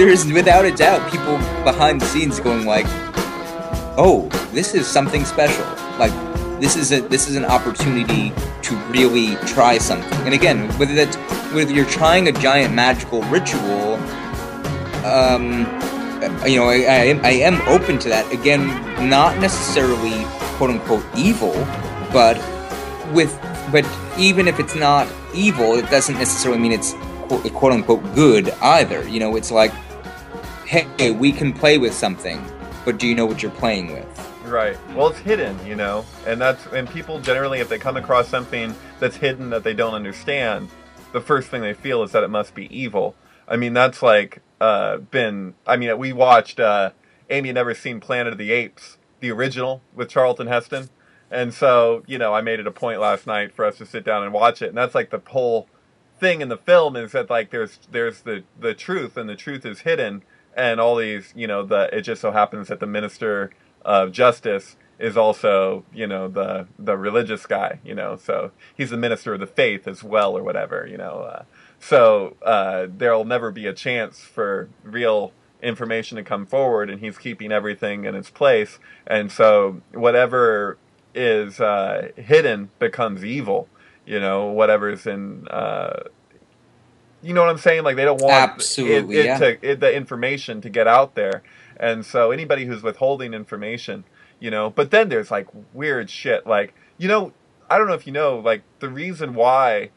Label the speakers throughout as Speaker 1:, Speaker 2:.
Speaker 1: there's without a doubt people behind the scenes going like, oh, this is something special. Like, this is an opportunity to really try something. And again, whether you're trying a giant magical ritual, I am open to that. Again, not necessarily quote unquote evil, but even if it's not evil, it doesn't necessarily mean it's quote unquote good either. You know, it's like, hey, we can play with something, but do you know what you're playing with?
Speaker 2: Right. Well, it's hidden, you know, and people generally, if they come across something that's hidden that they don't understand, the first thing they feel is that it must be evil. I mean, that's like we watched. Amy had never seen Planet of the Apes, the original with Charlton Heston, and so I made it a point last night for us to sit down and watch it, and that's like the whole thing in the film is that like there's the truth, and the truth is hidden, and all these it just so happens that the minister of justice is also the religious guy, so he's the minister of the faith as well or whatever, so there'll never be a chance for real information to come forward, and he's keeping everything in its place, and so whatever is hidden becomes evil, whatever's in you know what I'm saying? Like, they don't want
Speaker 1: absolutely
Speaker 2: the information to get out there. And so anybody who's withholding information, but then there's like weird shit. Like, I don't know if you know, like the reason why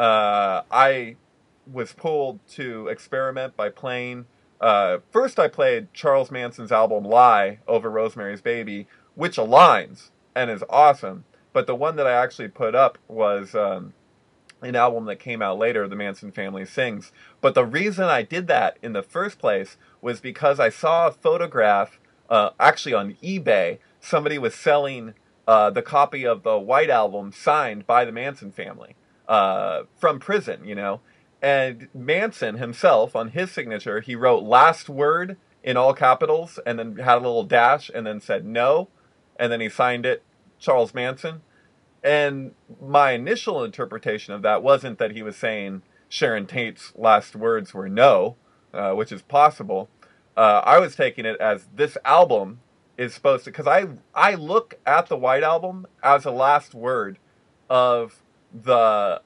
Speaker 2: I was pulled to experiment by playing, first I played Charles Manson's album Lie over Rosemary's Baby, which aligns and is awesome. But the one that I actually put up was an album that came out later, The Manson Family Sings. But the reason I did that in the first place was because I saw a photograph, actually on eBay, somebody was selling the copy of the White Album signed by the Manson family from prison, And Manson himself, on his signature, he wrote last word in all capitals and then had a little dash and then said no. And then he signed it, Charles Manson. And my initial interpretation of that wasn't that he was saying Sharon Tate's last words were no, which is possible. I was taking it as this album is supposed to, because I look at the White Album as a last word of the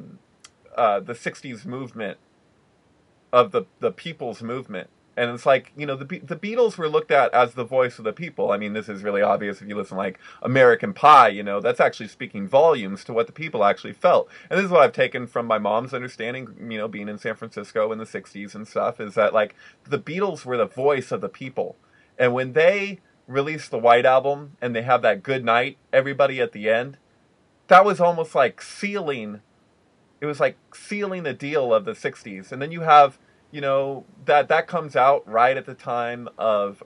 Speaker 2: 60s movement, of the people's movement. And it's like, the Beatles were looked at as the voice of the people. I mean, this is really obvious if you listen like American Pie, that's actually speaking volumes to what the people actually felt. And this is what I've taken from my mom's understanding, being in San Francisco in the 60s and stuff, is that like the Beatles were the voice of the people. And when they released the White Album and they have that good night, everybody at the end, that was almost like sealing the deal of the 60s. And then you have that comes out right at the time of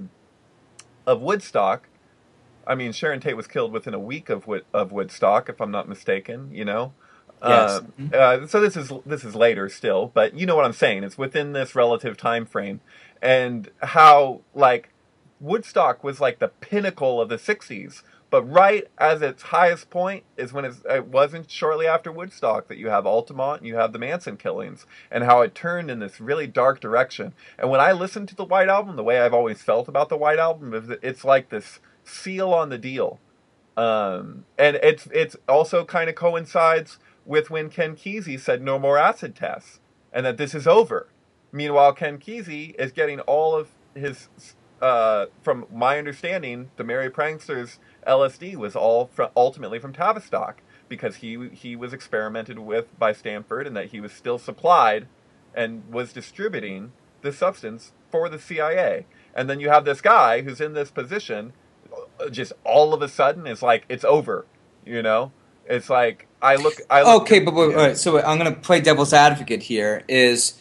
Speaker 2: Woodstock. I mean, Sharon Tate was killed within a week of Woodstock, if I'm not mistaken.
Speaker 1: Yes.
Speaker 2: So this is later still, but you know what I'm saying. It's within this relative time frame, and how like Woodstock was like the pinnacle of the '60s. But right as its highest point is when it wasn't shortly after Woodstock that you have Altamont and you have the Manson killings, and how it turned in this really dark direction. And when I listened to the White Album, the way I've always felt about the White Album is that it's like this seal on the deal. And it's also kind of coincides with when Ken Kesey said no more acid tests and that this is over. Meanwhile, Ken Kesey is getting all of his, from my understanding, the Merry Pranksters LSD was all ultimately from Tavistock, because he was experimented with by Stanford, and that he was still supplied and was distributing this substance for the CIA. And then you have this guy who's in this position, just all of a sudden is like, it's over, It's like, I look
Speaker 1: okay, but all right, so I'm going to play devil's advocate here. Is,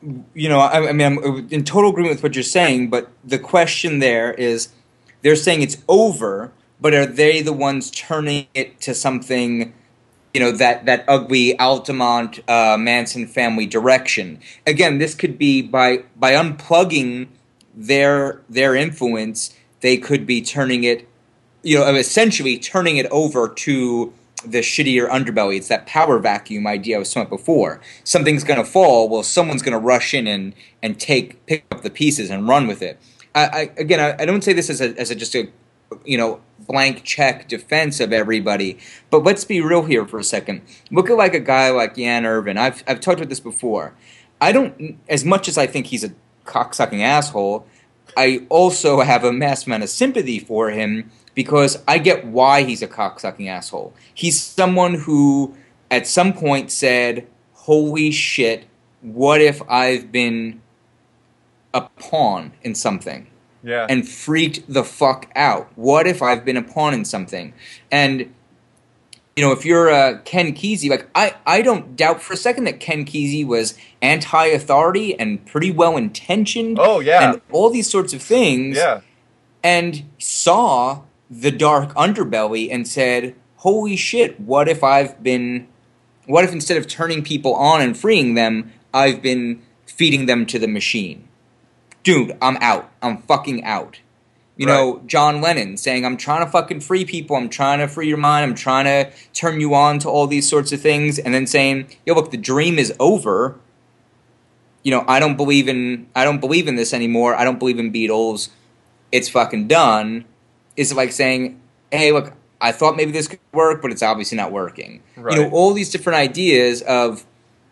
Speaker 1: I mean, I'm in total agreement with what you're saying, but the question there is, they're saying it's over, but are they the ones turning it to something, that ugly Altamont Manson family direction? Again, this could be by unplugging their influence, they could be turning it, essentially turning it over to the shittier underbelly. It's that power vacuum idea I was talking about before. Something's going to fall. Well, someone's going to rush in and pick up the pieces and run with it. I don't say this as a just a blank check defense of everybody, but let's be real here for a second. Look at like a guy like Jan Irvin. I've talked about this before. I don't, as much as I think he's a cocksucking asshole, I also have a mass amount of sympathy for him because I get why he's a cocksucking asshole. He's someone who at some point said, holy shit, what if I've been a pawn in something?
Speaker 2: Yeah.
Speaker 1: And freaked the fuck out. What if I've been a pawn in something? And, if you're Ken Kesey, like, I don't doubt for a second that Ken Kesey was anti-authority and pretty well-intentioned.
Speaker 2: Oh, yeah.
Speaker 1: And all these sorts of things.
Speaker 2: Yeah.
Speaker 1: And saw the dark underbelly and said, holy shit, what if instead of turning people on and freeing them, I've been feeding them to the machine? Dude, I'm out. I'm fucking out. John Lennon saying, I'm trying to fucking free people. I'm trying to free your mind. I'm trying to turn you on to all these sorts of things. And then saying, yo, look, the dream is over. I don't believe in this anymore. I don't believe in Beatles. It's fucking done. Is like saying, hey, look, I thought maybe this could work, but it's obviously not working.
Speaker 2: Right.
Speaker 1: All these different ideas of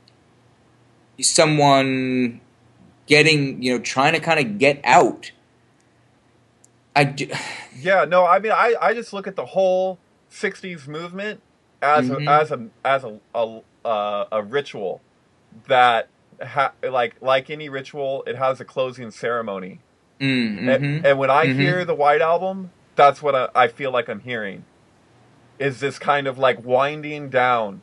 Speaker 1: someone getting, trying to kind of get out.
Speaker 2: Yeah, no, I mean, I just look at the whole '60s movement as a ritual that like any ritual, it has a closing ceremony. And when I hear the White Album, that's what I feel like I'm hearing. Is this kind of like winding down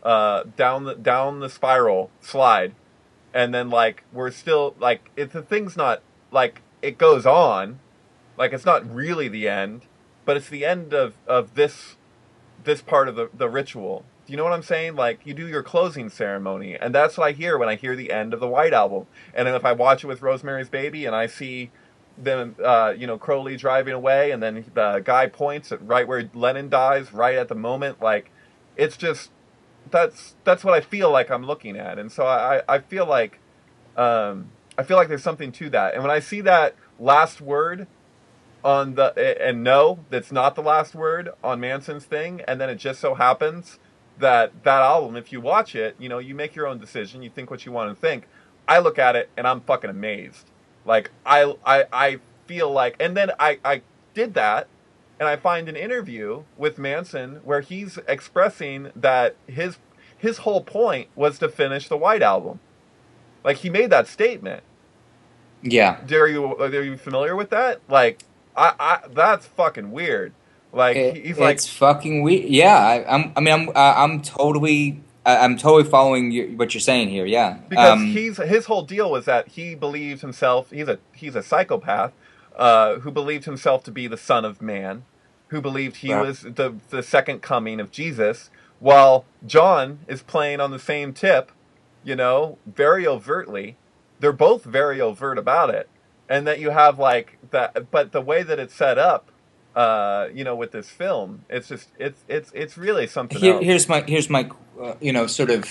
Speaker 2: the spiral slide, and then like we're still like the thing's not like it goes on. Like, it's not really the end, but it's the end of this part of the ritual. Do you know what I'm saying? Like, you do your closing ceremony, and that's what I hear when I hear the end of the White Album. And then if I watch it with Rosemary's Baby, and I see them, Crowley driving away, and then the guy points at right where Lennon dies, right at the moment, like, it's just, that's what I feel like I'm looking at. And so I feel like there's something to that. And when I see that last word on that's not the last word on Manson's thing, and then it just so happens that album, if you watch it, you make your own decision, you think what you want to think. I look at it and I'm fucking amazed. Like, I feel like, and then I did that, and I find an interview with Manson where he's expressing that his whole point was to finish the White Album. Like, he made that statement.
Speaker 1: Yeah.
Speaker 2: Are you familiar with that? Like, I that's fucking weird. Like, he's like,
Speaker 1: it's fucking weird. Yeah, I'm totally following what you're saying here. Yeah,
Speaker 2: because his whole deal was that he believed himself. He's a psychopath who believed himself to be the Son of Man, who believed he was the second coming of Jesus. While John is playing on the same tip, very overtly. They're both very overt about it. And that you have like that, but the way that it's set up, with this film, it's just it's really something else.
Speaker 1: Here's my sort of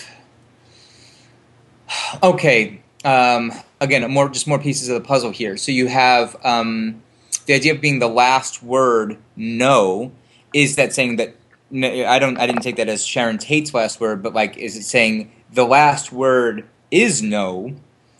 Speaker 1: okay. Again, more pieces of the puzzle here. So you have the idea of being the last word. No, is that saying that? No, I didn't take that as Sharon Tate's last word, but like, is it saying the last word is no?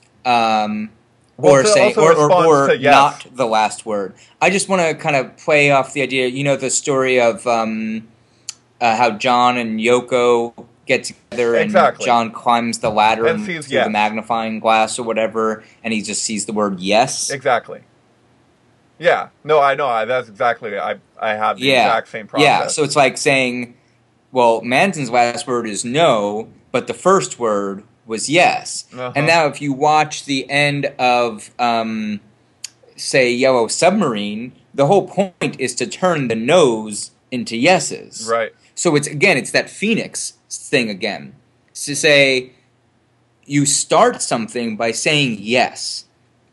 Speaker 1: Or saying, or yes. Not the last word. I just want to kind of play off the idea. The story of how John and Yoko get together, and John climbs the ladder and sees through the magnifying glass or whatever, and he just sees the word yes.
Speaker 2: Exactly. Yeah. No, I know. That's exactly. I have the exact same process.
Speaker 1: Yeah. So it's like saying, well, Manson's last word is no, but the first word was yes. Uh-huh. And now if you watch the end of, say, Yellow Submarine, the whole point is to turn the no's into yeses.
Speaker 2: Right.
Speaker 1: So it's that Phoenix thing again. It's to say, you start something by saying yes.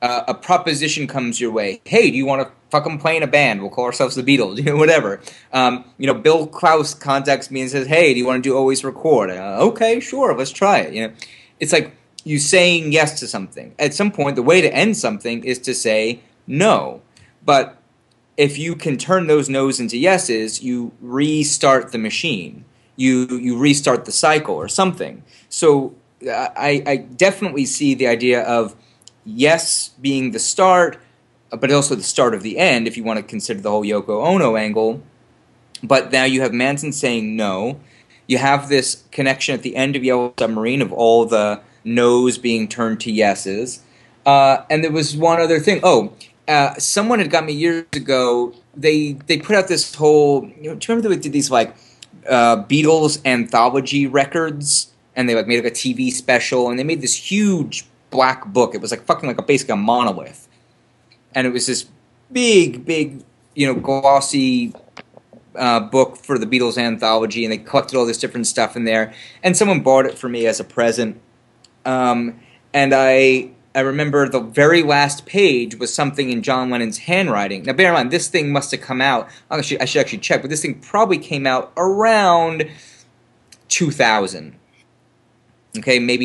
Speaker 1: a proposition comes your way. Hey, do you want to fucking play in a band? We'll call ourselves the Beatles, whatever. Bill Klaus contacts me and says, hey, do you want to do Always Record? Okay, sure, let's try it. It's like you saying yes to something. At some point, the way to end something is to say no. But if you can turn those no's into yeses, you restart the machine. You restart the cycle or something. So I definitely see the idea of yes being the start, but also the start of the end, if you want to consider the whole Yoko Ono angle. But now you have Manson saying no. You have this connection at the end of Yellow Submarine of all the no's being turned to yeses. And there was one other thing. Someone had got me years ago. They put out this whole. Do you remember they did these like Beatles anthology records, and they like made like a TV special, and they made this huge black book. It was like fucking like basically a monolith, and it was this big, glossy book for the Beatles anthology, and they collected all this different stuff in there. And someone bought it for me as a present, and I remember the very last page was something in John Lennon's handwriting. Now, bear in mind, this thing must have come out. I should actually check, but this thing probably came out around 2000. Okay, maybe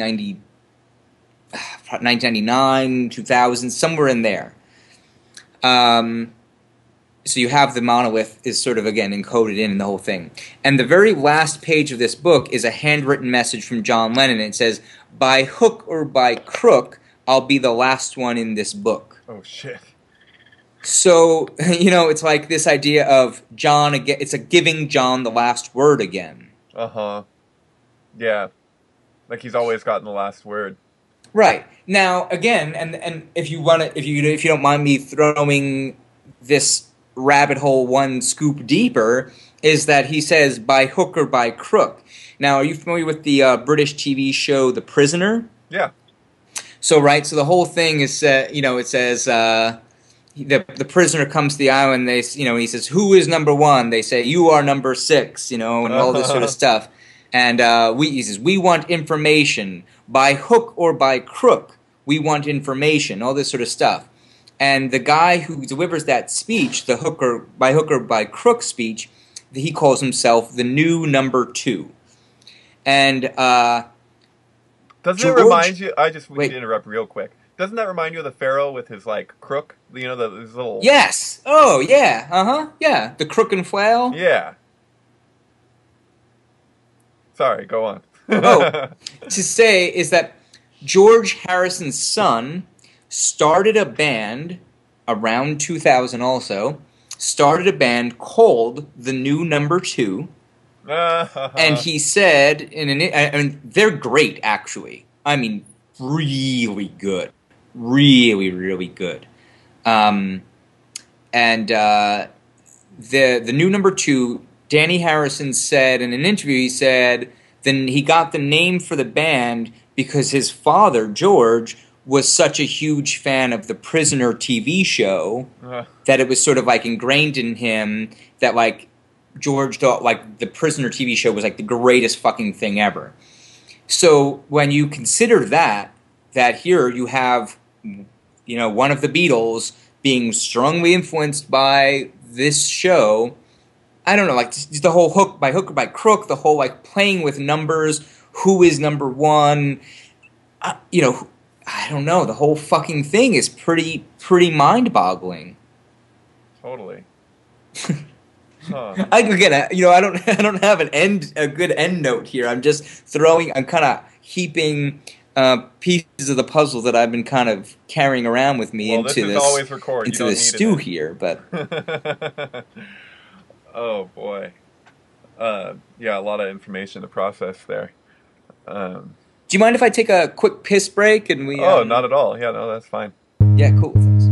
Speaker 1: 1999, 2000, somewhere in there. So you have the monolith is sort of, again, encoded in the whole thing. And the very last page of this book is a handwritten message from John Lennon. And it says, by hook or by crook, I'll be the last one in this book.
Speaker 2: Oh, shit.
Speaker 1: So, it's like this idea of John, again. It's a giving John the last word again.
Speaker 2: Uh-huh. Yeah. Like he's always gotten the last word.
Speaker 1: Right. Now, again, and if you want to, if you don't mind me throwing this rabbit hole one scoop deeper, is that he says by hook or by crook. Now, are you familiar with the British TV show The Prisoner?
Speaker 2: Yeah.
Speaker 1: So the whole thing is, it says the prisoner comes to the island. He says, "Who is number one?" They say, "You are number 6." And all this sort of stuff. And he says, "We want information by hook or by crook. We want information." All this sort of stuff. And the guy who delivers that speech, the hook or by crook speech, he calls himself the new number 2. And
Speaker 2: doesn't it remind you? I just need to interrupt real quick. Doesn't that remind you of the Pharaoh with his like crook? His little.
Speaker 1: Yes. Oh yeah. Yeah. The crook and flail.
Speaker 2: Yeah. Sorry. Go on.
Speaker 1: To say is that George Harrison's son started a band around 2000. Also started a band called the New Number 2. And he said, they're great, actually. I mean, really good. Really, really good. The New Number 2, Danny Harrison said in an interview, he said, then he got the name for the band because his father, George, was such a huge fan of the Prisoner TV show that it was sort of like ingrained in him that like, George thought like the Prisoner TV show was like the greatest fucking thing ever. So when you consider that here you have, one of the Beatles being strongly influenced by this show, I don't know, like the whole hook or by crook, the whole like playing with numbers, who is number 1, I don't know, the whole fucking thing is pretty mind-boggling.
Speaker 2: Totally.
Speaker 1: Huh. I don't have a good end note here. I'm kind of heaping pieces of the puzzle that I've been kind of carrying around with me into this stew here. But
Speaker 2: oh boy, yeah, a lot of information to process there.
Speaker 1: Do you mind if I take a quick piss break and we?
Speaker 2: Oh, not at all. Yeah, no, that's fine.
Speaker 1: Yeah, cool. Thanks.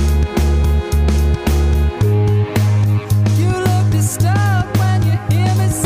Speaker 3: You look disturbed when you hear me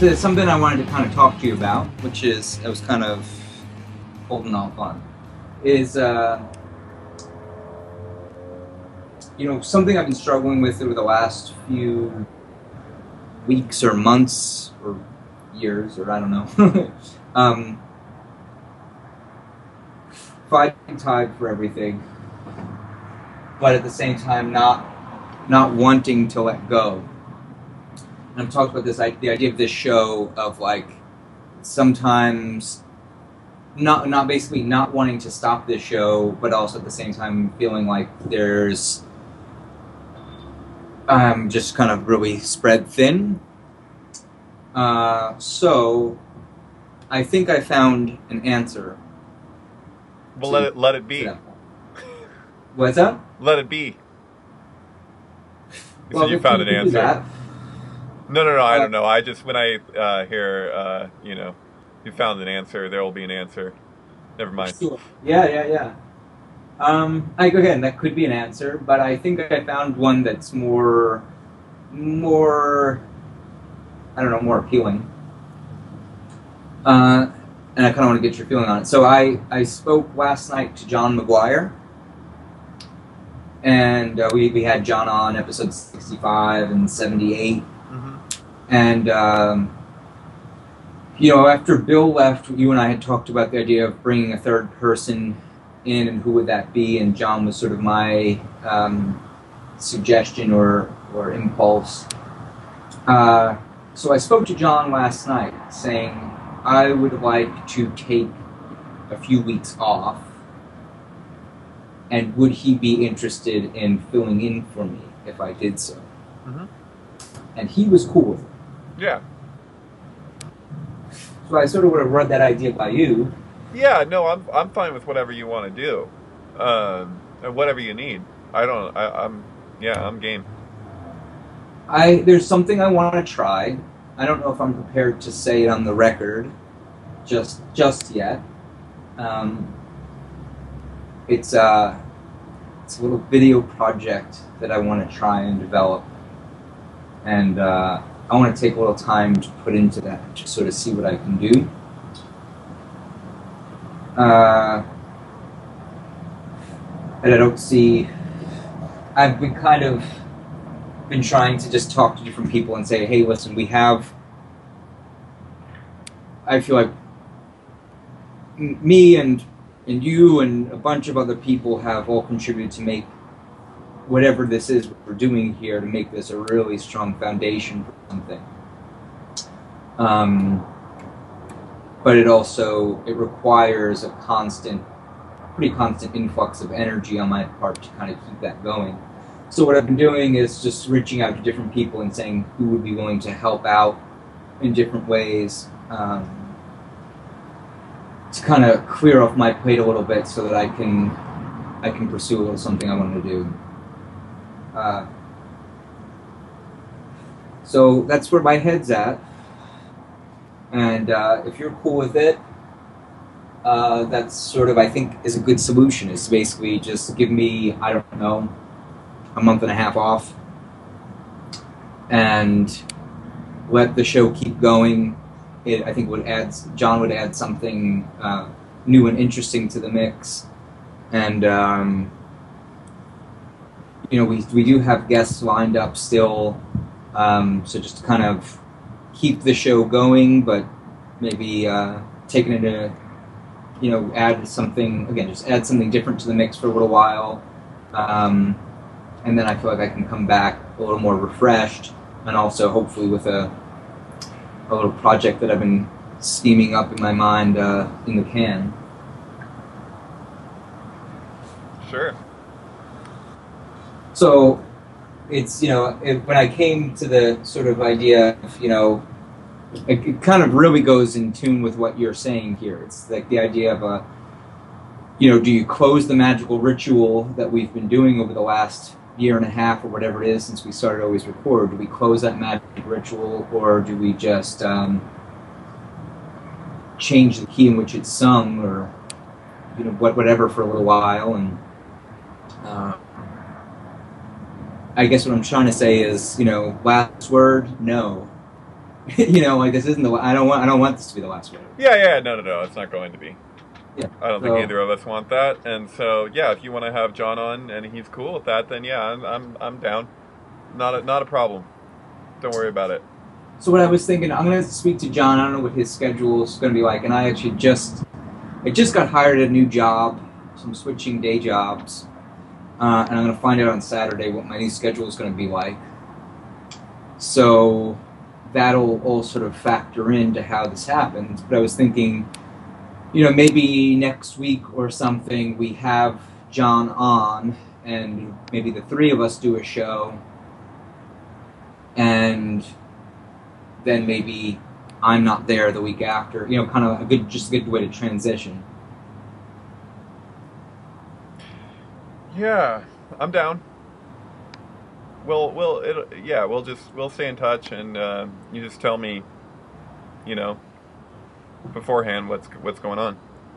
Speaker 1: there's something I wanted to kind of talk to you about, which is I was kind of holding off on, is something I've been struggling with over the last few weeks or months or years, or I don't know. Fighting tide for everything, but at the same time not wanting to let go. And I've talked about this, the idea of this show of like sometimes not basically not wanting to stop this show, but also at the same time feeling like there's just kind of really spread thin. So I think I found an answer.
Speaker 2: Well, let it be.
Speaker 1: What's that?
Speaker 2: Let it be. You
Speaker 1: Well,
Speaker 2: said you found an
Speaker 1: we can do
Speaker 2: answer.
Speaker 1: that.
Speaker 2: No, I don't know. I just, when I hear, you found an answer, there will be an answer. Never mind.
Speaker 1: Sure. Yeah. Again, that could be an answer, but I think I found one that's more, I don't know, more appealing. And I kind of want to get your feeling on it. So I spoke last night to John McGuire, and we had John on episodes 65 and 78.
Speaker 2: Mm-hmm.
Speaker 1: And, after Bill left, you and I had talked about the idea of bringing a third person in, and who would that be? And John was sort of my suggestion or impulse. So I spoke to John last night saying I would like to take a few weeks off, and would he be interested in filling in for me if I did so?
Speaker 2: Mm-hmm.
Speaker 1: And he was cool with it.
Speaker 2: Yeah.
Speaker 1: So I sort of would have run that idea by you.
Speaker 2: Yeah, no, I'm fine with whatever you want to do, and whatever you need. I'm game.
Speaker 1: There's something I want to try. I don't know if I'm prepared to say it on the record just yet. It's a little video project that I want to try and develop, and I want to take a little time to put into that to sort of see what I can do. And I don't see. I've been trying to just talk to different people and say, hey, listen, I feel like me and you and a bunch of other people have all contributed to make whatever this is we're doing here, to make this a really strong foundation for something. But it requires a pretty constant influx of energy on my part to kind of keep that going. So what I've been doing is just reaching out to different people and saying who would be willing to help out in different ways, to kind of clear off my plate a little bit so that I can pursue a little something I want to do. So that's where my head's at. And if you're cool with it, that's sort of, I think, is a good solution, is to basically just give me, I don't know, a month and a half off and let the show keep going. I think John would add something new and interesting to the mix. And, we do have guests lined up still, so just to kind of keep the show going, but maybe taking it to, add something different to the mix for a little while. And then I feel like I can come back a little more refreshed, and also hopefully with a little project that I've been steaming up in my mind in the can.
Speaker 2: Sure.
Speaker 1: So it's, when I came to the sort of idea of, it kind of really goes in tune with what you're saying here. It's like the idea of do you close the magical ritual that we've been doing over the last year and a half or whatever it is since we started Always Record? Do we close that magic ritual, or do we just change the key in which it's sung, or whatever for a little while? And I guess what I'm trying to say is, last word, no. Like this isn't the. I don't want this to be the last one.
Speaker 2: Yeah, yeah, no, no, no, it's not going to be.
Speaker 1: Yeah.
Speaker 2: I don't think
Speaker 1: So
Speaker 2: either of us want that. And so, yeah, if you want to have John on and he's cool with that, then yeah, I'm down. Not a problem. Don't worry about it.
Speaker 1: so what I was thinking, I'm gonna speak to John. I don't know what his schedule is gonna be like, and I just got hired at a new job, so I'm switching day jobs, and I'm gonna find out on Saturday what my new schedule is gonna be like. So that'll all sort of factor into how this happens. But I was thinking, maybe next week or something we have John on, and maybe the three of us do a show, and then maybe I'm not there the week after. Kind of just a good way to transition.
Speaker 2: Yeah, I'm down. Yeah, we'll stay in touch, and you just tell me, you know, beforehand what's going on.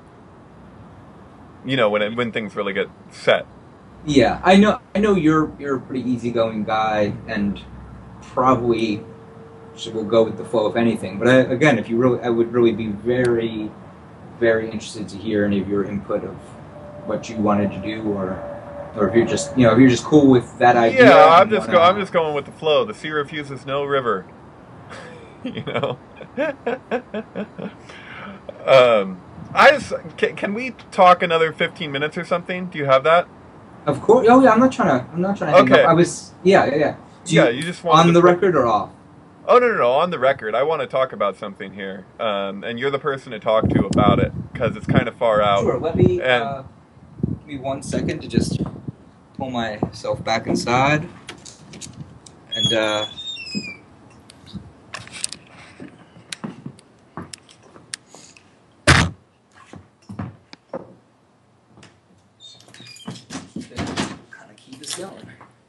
Speaker 2: When things really get set.
Speaker 1: Yeah, I know you're a pretty easygoing guy, and probably will go with the flow if anything. But again, if you really, I would really be very, very interested to hear any of your input of what you wanted to do, or if you're just cool with that idea
Speaker 2: Yeah,
Speaker 1: and
Speaker 2: I'm
Speaker 1: wanna.
Speaker 2: just going with the flow. The sea refuses no river. you know. Can we talk another 15 minutes or something? Do you have that?
Speaker 1: Of course. Oh yeah, I'm not trying to hang up.
Speaker 2: Okay.
Speaker 1: I was. Yeah, yeah, yeah. Do
Speaker 2: Yeah,
Speaker 1: you
Speaker 2: you just wanted
Speaker 1: on
Speaker 2: to
Speaker 1: the
Speaker 2: put.
Speaker 1: record or off?
Speaker 2: Oh, no, no, no! On the record, I want to talk about something here, and you're the person to talk to about it because it's kind of far out.
Speaker 1: Sure. Let me
Speaker 2: And
Speaker 1: give me 1 second to just pull myself back inside and kind of keep this going.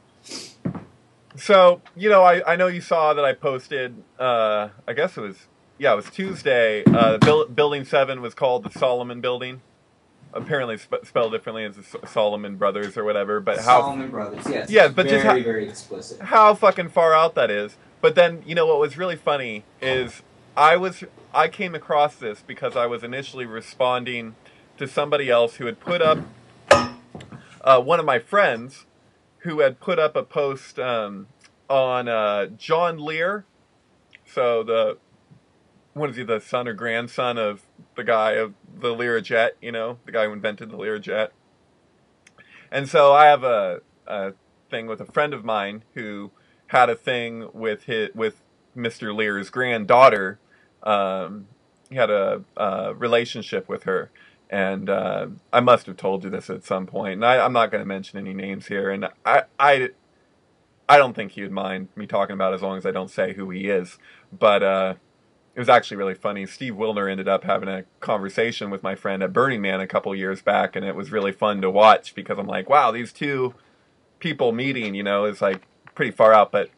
Speaker 2: so, I know you saw that I posted. I guess it was Tuesday. Building 7 was called the Solomon Building. Apparently spelled differently as the Solomon Brothers or whatever. But how?
Speaker 1: Solomon Brothers. Yes.
Speaker 2: Yeah, but just
Speaker 1: Very, very explicit.
Speaker 2: how fucking far out that is. But then, what was really funny is I came across this because I was initially responding to somebody else who had put up one of my friends who had put up a post on John Lear. So what is he, the son or grandson of the guy of the Learjet? The guy who invented the Learjet. And so I have a thing with a friend of mine who had a thing with Mr. Lear's granddaughter. He had a relationship with her, and I must have told you this at some point. And I'm not going to mention any names here, and I don't think he would mind me talking about it as long as I don't say who he is. But it was actually really funny. Steve Wilner ended up having a conversation with my friend at Burning Man a couple years back, and it was really fun to watch because I'm like, wow, these two people meeting, is like pretty far out. But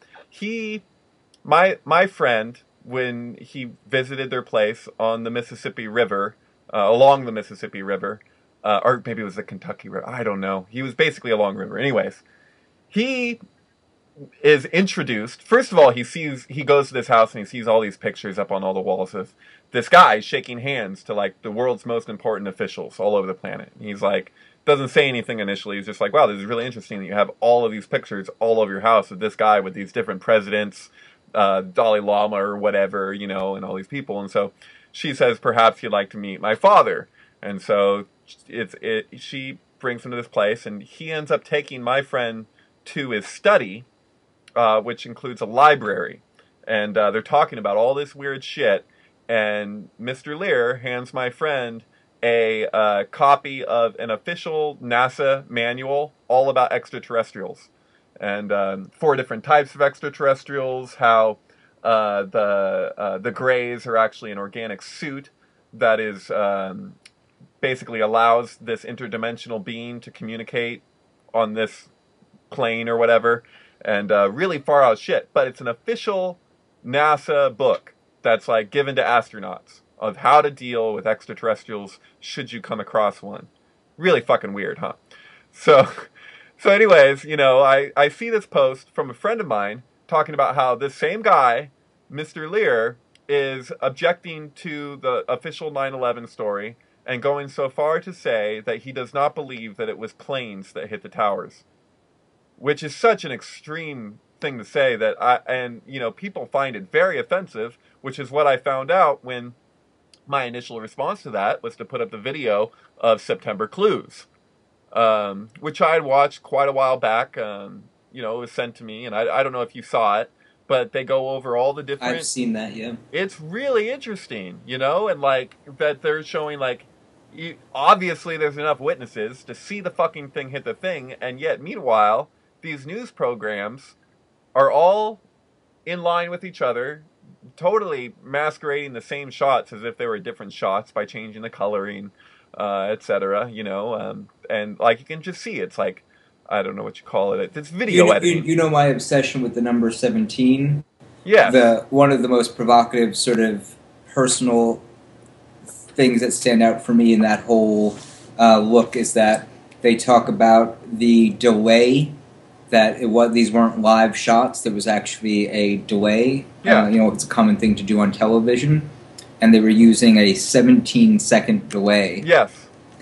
Speaker 2: my friend, when he visited their place on the Mississippi River, along the Mississippi River, or maybe it was the Kentucky River, I don't know. He was basically along the river. Anyways, he is introduced. First of all, he goes to this house and he sees all these pictures up on all the walls of this guy shaking hands to like the world's most important officials all over the planet. And he's like, doesn't say anything initially. He's just like, wow, this is really interesting that you have all of these pictures all over your house of this guy with these different presidents, Dalai Lama or whatever, and all these people. And so she says, perhaps you'd like to meet my father. And so she brings him to this place, and he ends up taking my friend to his study, which includes a library. And they're talking about all this weird shit. And Mr. Lear hands my friend a copy of an official NASA manual all about extraterrestrials. And 4 different types of extraterrestrials, how the Greys are actually an organic suit that is basically allows this interdimensional being to communicate on this plane or whatever. And really far out shit. But it's an official NASA book that's like given to astronauts of how to deal with extraterrestrials should you come across one. Really fucking weird, huh? So, so anyways, I see this post from a friend of mine talking about how this same guy Mr. Lear is objecting to the official 9/11 story and going so far to say that he does not believe that it was planes that hit the towers, which is such an extreme thing to say and people find it very offensive, which is what I found out when my initial response to that was to put up the video of September Clues, which I had watched quite a while back. It was sent to me, and I don't know if you saw it, but they go over all the different...
Speaker 1: I've seen that, yeah.
Speaker 2: It's really interesting, and like that they're showing like, obviously there's enough witnesses to see the fucking thing hit the thing, and yet meanwhile, these news programs are all in line with each other, totally masquerading the same shots as if they were different shots by changing the coloring, etc. And like you can just see, it's like, I don't know what you call it. It's video editing.
Speaker 1: You know my obsession with the number 17?
Speaker 2: Yeah.
Speaker 1: One of the most provocative sort of personal things that stand out for me in that whole look is that they talk about the delay, that these weren't live shots. There was actually a delay.
Speaker 2: Yeah.
Speaker 1: It's a common thing to do on television. And they were using a 17-second delay.
Speaker 2: Yes.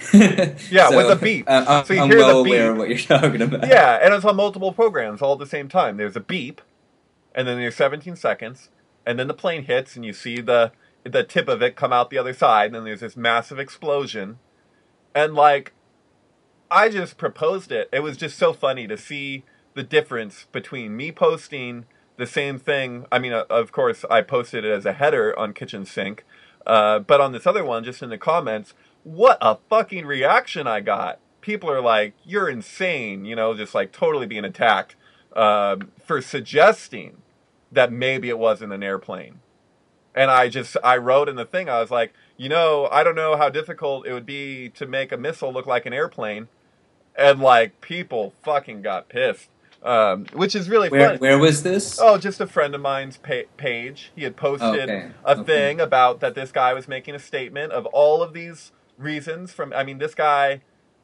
Speaker 2: Yeah,
Speaker 1: So,
Speaker 2: with a beep.
Speaker 1: I'm
Speaker 2: So you hear
Speaker 1: well
Speaker 2: the beep.
Speaker 1: aware of what you're talking about.
Speaker 2: Yeah, and it's on multiple programs all at the same time. There's a beep, and then there's 17 seconds, and then the plane hits, and you see the tip of it come out the other side, and then there's this massive explosion. And, like, I just proposed it. It was just so funny to see the difference between me posting the same thing. I mean, of course, I posted it as a header on Kitchen Sink, but on this other one, just in the comments, what a fucking reaction I got. People are like, you're insane, just like totally being attacked for suggesting that maybe it wasn't an airplane. And I wrote in the thing, I was like, I don't know how difficult it would be to make a missile look like an airplane. And like, people fucking got pissed. Which is really funny.
Speaker 1: Where was this?
Speaker 2: Oh, just a friend of mine's page. He had posted a thing about that this guy was making a statement of all of these reasons this guy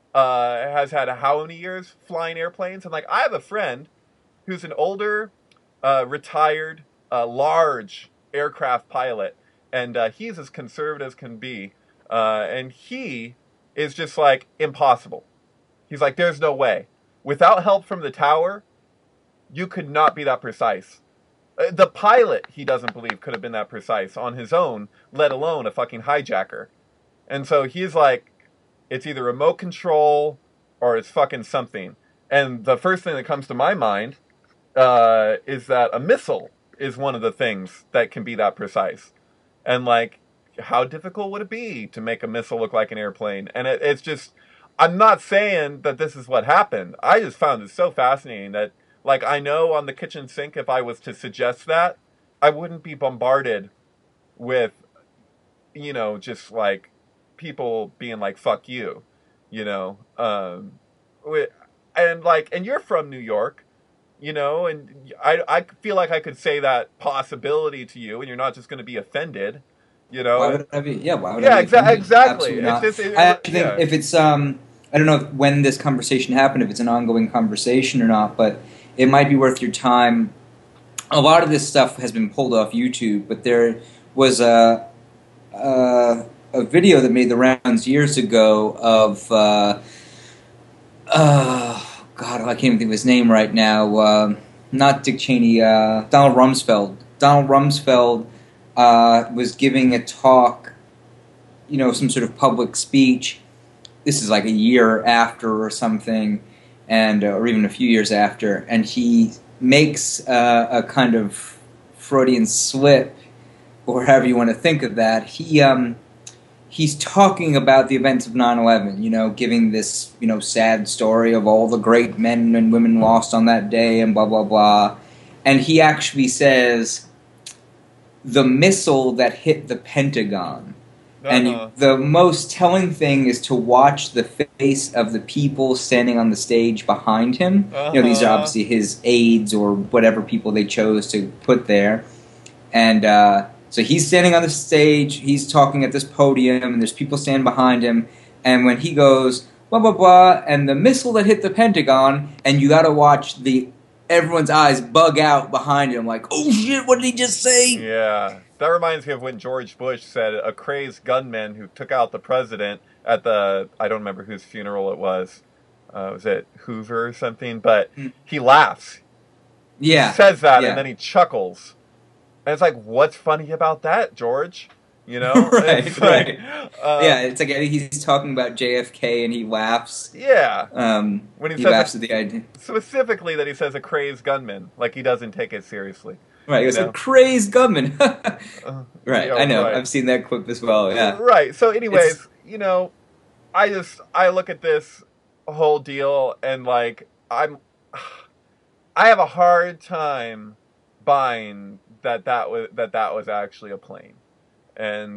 Speaker 2: has had how many years flying airplanes? And like, I have a friend who's an older, retired, large aircraft pilot, and he's as conservative as can be, and he is just like, impossible. He's like, there's no way. Without help from the tower, you could not be that precise. The pilot, he doesn't believe, could have been that precise on his own, let alone a fucking hijacker. And so he's like, it's either remote control or it's fucking something. And the first thing that comes to my mind is that a missile is one of the things that can be that precise. And like, how difficult would it be to make a missile look like an airplane? And it's just, I'm not saying that this is what happened. I just found it so fascinating that, like, I know on the Kitchen Sink, if I was to suggest that, I wouldn't be bombarded with, just like, people being like, fuck you, and you're from New York, and I feel like I could say that possibility to you, and you're not just going to be offended,
Speaker 1: Why would I be? Yeah, why would
Speaker 2: yeah,
Speaker 1: I be offended?
Speaker 2: exactly.
Speaker 1: I actually think if it's, I don't know when this conversation happened, if it's an ongoing conversation or not, but it might be worth your time. A lot of this stuff has been pulled off YouTube, but there was a video that made the rounds years ago of, God, I can't even think of his name right now. Not Dick Cheney, Donald Rumsfeld. Donald Rumsfeld was giving a talk, some sort of public speech. This is like a year after or something, and or even a few years after, and he makes a kind of Freudian slip, or however you want to think of that. He's talking about the events of 9/11, giving this, sad story of all the great men and women lost on that day and blah, blah, blah. And he actually says, the missile that hit the Pentagon. And the most telling thing is to watch the face of the people standing on the stage behind him. These are obviously his aides or whatever people they chose to put there. And so he's standing on the stage, he's talking at this podium, and there's people standing behind him. And when he goes, blah, blah, blah, and the missile that hit the Pentagon, and you got to watch the everyone's eyes bug out behind him, like, oh shit, what did he just say?
Speaker 2: Yeah. That reminds me of when George Bush said a crazed gunman who took out the president at the, I don't remember whose funeral it was. Was it Hoover or something? But he laughs.
Speaker 1: Yeah.
Speaker 2: He says that,
Speaker 1: yeah.
Speaker 2: and then he chuckles. And it's like, what's funny about that, George? You know?
Speaker 1: right,
Speaker 2: it's
Speaker 1: right.
Speaker 2: Like,
Speaker 1: yeah, it's like he's talking about JFK and he laughs.
Speaker 2: Yeah.
Speaker 1: When
Speaker 2: he
Speaker 1: laughs at the idea.
Speaker 2: Specifically that he says a crazed gunman, like he doesn't take it seriously.
Speaker 1: Right, he goes, a crazed gunman. right,
Speaker 2: yeah,
Speaker 1: I know.
Speaker 2: right.
Speaker 1: I've seen that clip as well, yeah.
Speaker 2: Right, so anyways, you know, I look at this whole deal and like, I have a hard time buying that was actually a plane. And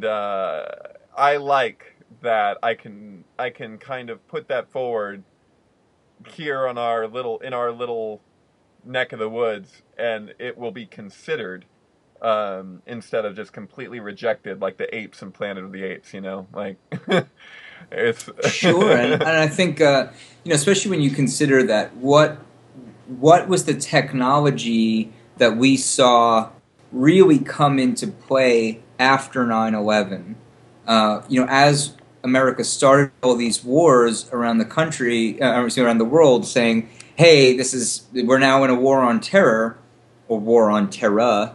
Speaker 2: I like that I can kind of put that forward here on our little neck of the woods, and it will be considered instead of just completely rejected like the apes in Planet of the Apes. You know, like it's
Speaker 1: sure, and I think especially when you consider that what was the technology that we saw really come into play after 9/11, as America started all these wars around the country, around the world, saying, "Hey, we're now in a war on terror, or war on terror."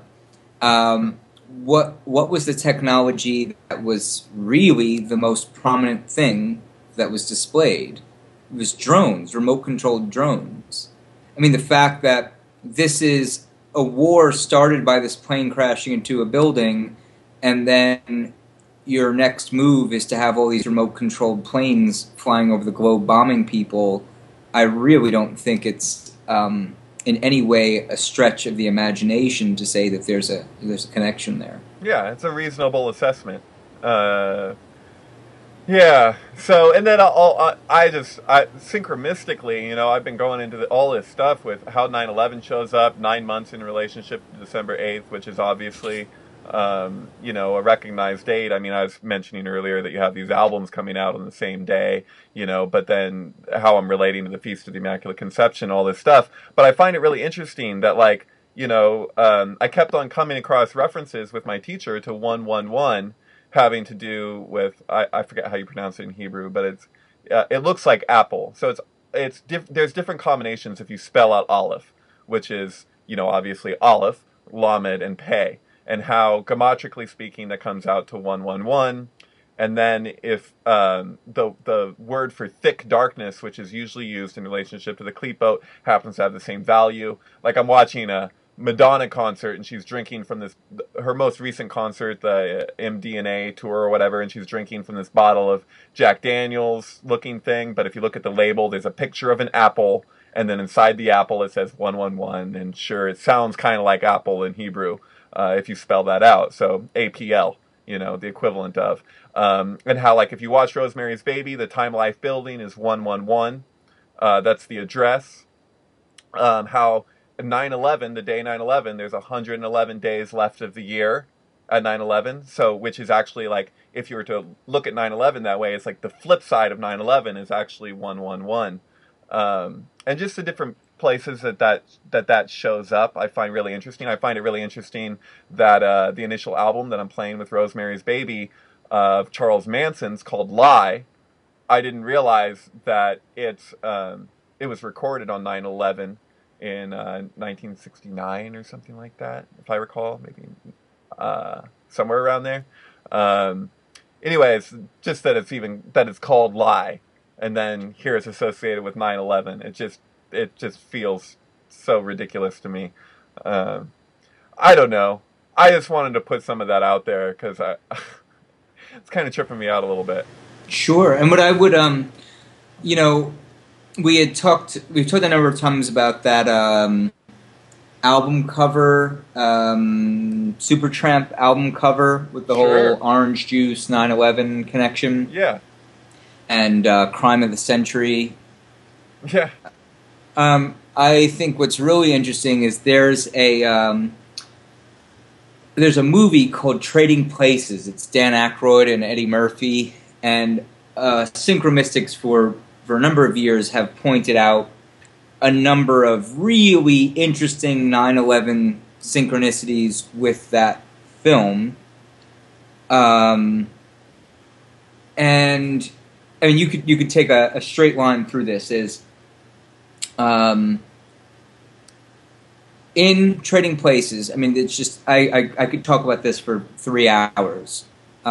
Speaker 1: What was the technology that was really the most prominent thing that was displayed? It was drones, remote-controlled drones. I mean, the fact that this is a war started by this plane crashing into a building, and then your next move is to have all these remote-controlled planes flying over the globe bombing people. I really don't think it's in any way a stretch of the imagination to say that there's a connection there.
Speaker 2: Yeah, it's a reasonable assessment. Yeah. So, and then I synchronistically, I've been going into all this stuff with how 9/11 shows up 9 months in relationship to December 8th, which is obviously, a recognized date. I mean, I was mentioning earlier that you have these albums coming out on the same day, but then how I'm relating to the Feast of the Immaculate Conception, all this stuff. But I find it really interesting that, like, I kept on coming across references with my teacher to 111 having to do with, I forget how you pronounce it in Hebrew, but it looks like apple. So there's different combinations if you spell out Aleph, which is, obviously Aleph, Lamed, and Pei, and how grammatically speaking that comes out to 111. And then if the word for thick darkness, which is usually used in relationship to the klipot, happens to have the same value. Like, I'm watching a Madonna concert, and she's drinking from her most recent concert, the MDNA tour or whatever, and she's drinking from this bottle of Jack Daniels looking thing. But if you look at the label, there's a picture of an apple, and then inside the apple it says 111. And sure, it sounds kind of like apple in Hebrew if you spell that out. So APL, the equivalent of. And how, like, if you watch Rosemary's Baby, the Time Life building is 111. That's the address. How 9/11, the day 9/11, there's 111 days left of the year at 9/11. So, which is actually, like, if you were to look at 9/11 that way, it's like the flip side of 9/11 is actually 111. And just the different places that shows up, I find really interesting. I find it really interesting that the initial album that I'm playing with Rosemary's Baby of Charles Manson's called Lie. I didn't realize that it was recorded on 9/11 in 1969 or something like that, if I recall, maybe somewhere around there. Anyways, just that it's called Lie, and then here it's associated with 9/11. It just feels so ridiculous to me. I don't know. I just wanted to put some of that out there because it's kind of tripping me out a little bit.
Speaker 1: Sure, and what I would, we've talked a number of times about that album cover, Supertramp album cover with the whole orange juice 9/11 connection.
Speaker 2: Yeah.
Speaker 1: And Crime of the Century.
Speaker 2: Yeah.
Speaker 1: I think what's really interesting is there's a movie called Trading Places. It's Dan Aykroyd and Eddie Murphy, and Synchromystics for a number of years have pointed out a number of really interesting 9/11 synchronicities with that film. And I mean, you could take a straight line through this. Is in Trading Places. I mean, it's just I could talk about this for 3 hours.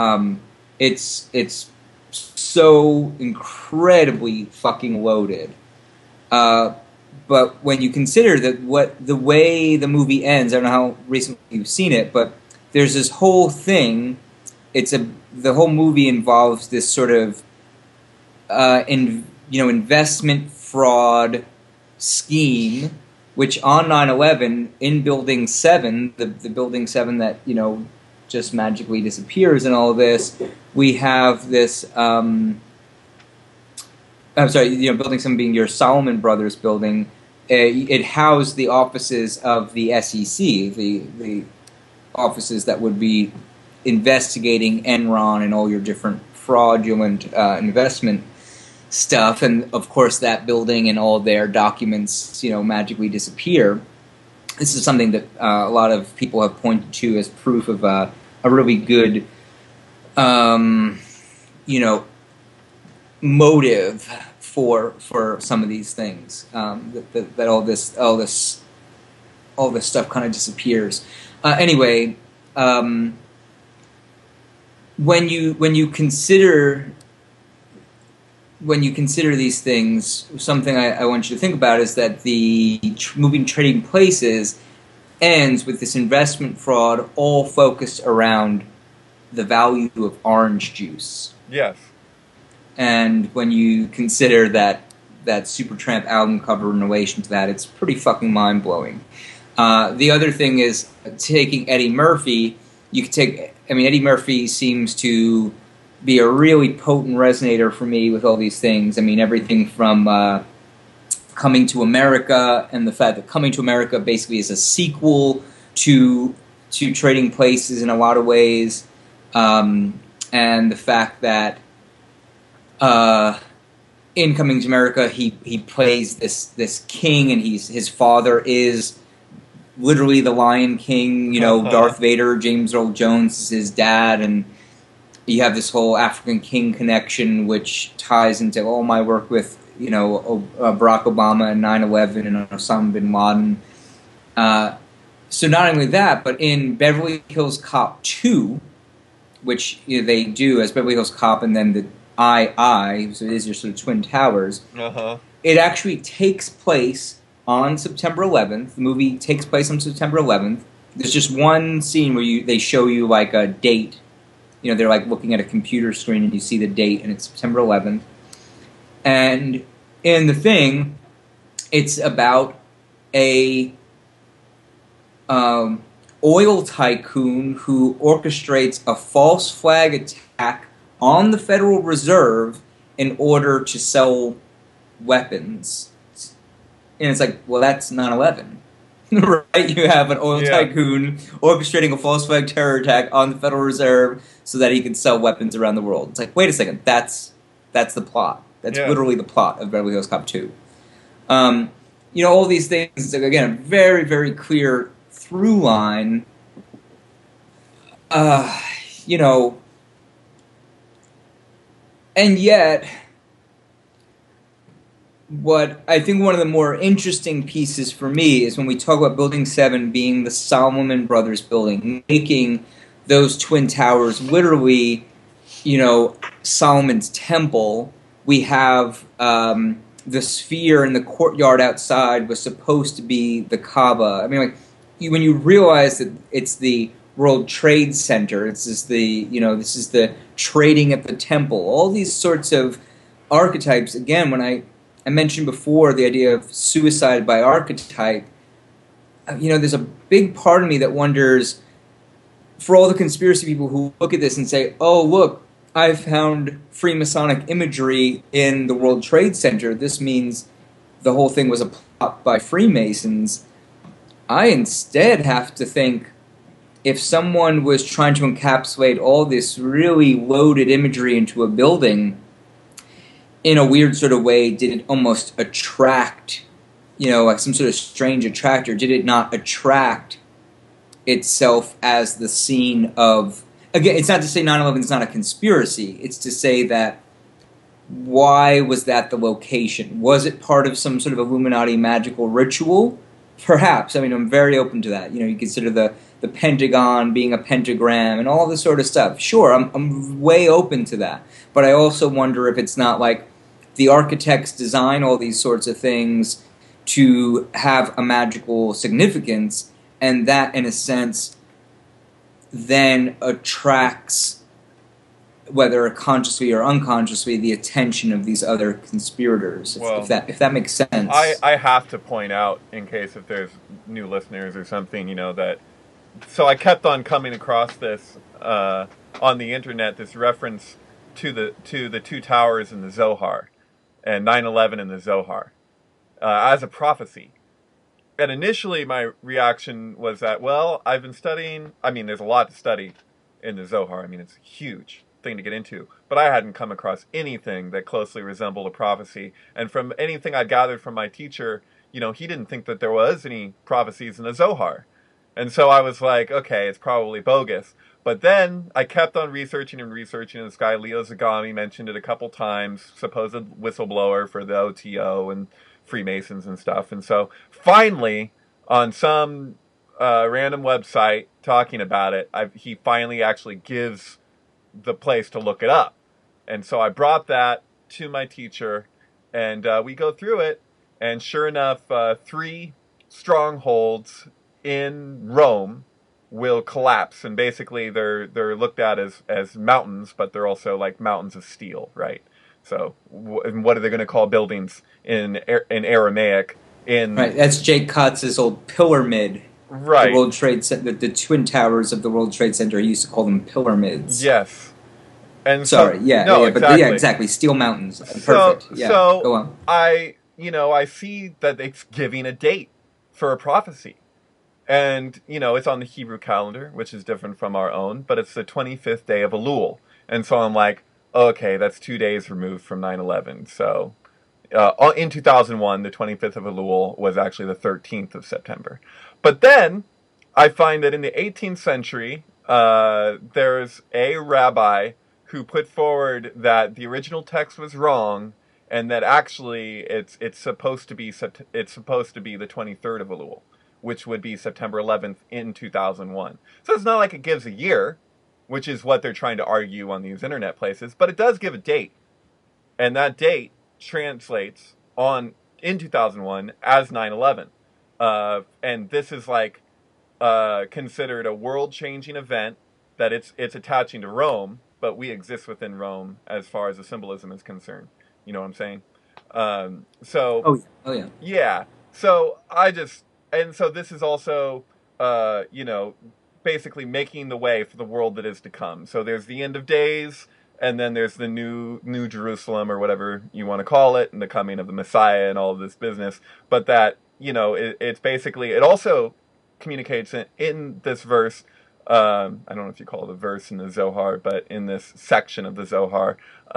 Speaker 1: It's so incredibly fucking loaded. But when you consider that the way the movie ends, I don't know how recently you've seen it, but there's this whole thing. The whole movie involves this sort of investment fraud scheme, which on 9/11 in Building 7, the Building 7 that just magically disappears in all of this, we have this. I'm sorry, Building 7 being your Salomon Brothers building. It housed the offices of the SEC, the offices that would be investigating Enron and all your different fraudulent investment stuff. And of course, that building and all their documents, magically disappear. This is something that a lot of people have pointed to as proof of a really good, motive for some of these things. That all this stuff kind of disappears. Anyway, when you consider these things, something I want you to think about is that the movie Trading Places ends with this investment fraud all focused around the value of orange juice.
Speaker 2: Yes.
Speaker 1: And when you consider that Supertramp album cover in relation to that, it's pretty fucking mind-blowing. The other thing is taking Eddie Murphy. You could take... I mean, Eddie Murphy seems to be a really potent resonator for me with all these things. I mean, everything from Coming to America, and the fact that Coming to America basically is a sequel to Trading Places in a lot of ways, and the fact that in Coming to America he plays this king, and his father is literally the Lion King, Darth Vader. James Earl Jones is his dad, and you have this whole African king connection, which ties into all my work with, Barack Obama and 9/11 and Osama bin Laden. So not only that, but in Beverly Hills Cop 2, which they do as Beverly Hills Cop and then the II, so it is your sort of Twin Towers, it actually takes place on September 11th. The movie takes place on September 11th. There's just one scene where they show you like a date. They're like looking at a computer screen and you see the date, and it's September 11th. And in the thing, it's about a oil tycoon who orchestrates a false flag attack on the Federal Reserve in order to sell weapons. And it's like, well, that's 9/11. Right? You have an oil tycoon orchestrating a false flag terror attack on the Federal Reserve so that he can sell weapons around the world. It's like, wait a second, that's the plot. That's literally the plot of Beverly Hills Cop 2. All these things, again, a very, very clear through line. And yet, what I think one of the more interesting pieces for me is when we talk about Building 7 being the Salomon Brothers building, making those Twin Towers literally, Solomon's temple. We have the sphere in the courtyard outside was supposed to be the Kaaba. I mean, when you realize that it's the World Trade Center, this is the trading at the temple, all these sorts of archetypes. Again, when I mentioned before the idea of suicide by archetype, there's a big part of me that wonders, for all the conspiracy people who look at this and say, oh, look, I found Freemasonic imagery in the World Trade Center, this means the whole thing was a plot by Freemasons. I instead have to think, if someone was trying to encapsulate all this really loaded imagery into a building, in a weird sort of way, did it almost attract, like some sort of strange attractor, did it not attract itself as the scene of, again, it's not to say 9/11 is not a conspiracy, it's to say that why was that the location? Was it part of some sort of Illuminati magical ritual? Perhaps. I mean, I'm very open to that. You consider the Pentagon being a pentagram and all this sort of stuff. Sure, I'm way open to that. But I also wonder if it's not like the architects design all these sorts of things to have a magical significance, and that, in a sense, then attracts, whether consciously or unconsciously, the attention of these other conspirators.
Speaker 2: Well,
Speaker 1: if that makes sense.
Speaker 2: I have to point out, in case if there's new listeners or something, that. So I kept on coming across this on the internet, this reference to the two towers in the Zohar, and 9/11 in the Zohar, as a prophecy. And initially my reaction was that, well, I've been studying, I mean, there's a lot to study in the Zohar. I mean, it's a huge thing to get into. But I hadn't come across anything that closely resembled a prophecy. And from anything I gathered from my teacher, he didn't think that there was any prophecies in the Zohar. And so I was like, okay, it's probably bogus. But then I kept on researching, and this guy, Leo Zagami, mentioned it a couple times, supposed whistleblower for the OTO and Freemasons and stuff. And so finally, on some random website talking about it, he finally actually gives the place to look it up. And so I brought that to my teacher, and we go through it. And sure enough, 3 strongholds in Rome will collapse, and basically they're looked at as mountains, but they're also like mountains of steel, right? So what are they going to call buildings in Aramaic?
Speaker 1: Right, that's Jake Katz's old pyramid.
Speaker 2: Right.
Speaker 1: The World Trade Center, the Twin Towers of the World Trade Center, he used to call them pyramids.
Speaker 2: Yes. And
Speaker 1: exactly, steel mountains. Perfect. Yeah. So go on.
Speaker 2: I see that it's giving a date for a prophecy. And, it's on the Hebrew calendar, which is different from our own, but it's the 25th day of Elul. And so I'm like, okay, that's 2 days removed from 9/11. So in 2001, the 25th of Elul was actually the 13th of September. But then I find that in the 18th century, there's a rabbi who put forward that the original text was wrong, and that actually it's supposed to be the 23rd of Elul, which would be September 11th in 2001. So it's not like it gives a year, which is what they're trying to argue on these internet places, but it does give a date. And that date translates in 2001 as 9/11. And this is like considered a world-changing event, that it's attaching to Rome, but we exist within Rome as far as the symbolism is concerned. You know what I'm saying?
Speaker 1: Oh yeah.
Speaker 2: Yeah. So and so this is also, basically making the way for the world that is to come. So there's the end of days, and then there's the new Jerusalem, or whatever you want to call it, and the coming of the Messiah and all of this business. But that, it's basically, it also communicates in this verse, I don't know if you call it a verse in the Zohar, but in this section of the Zohar,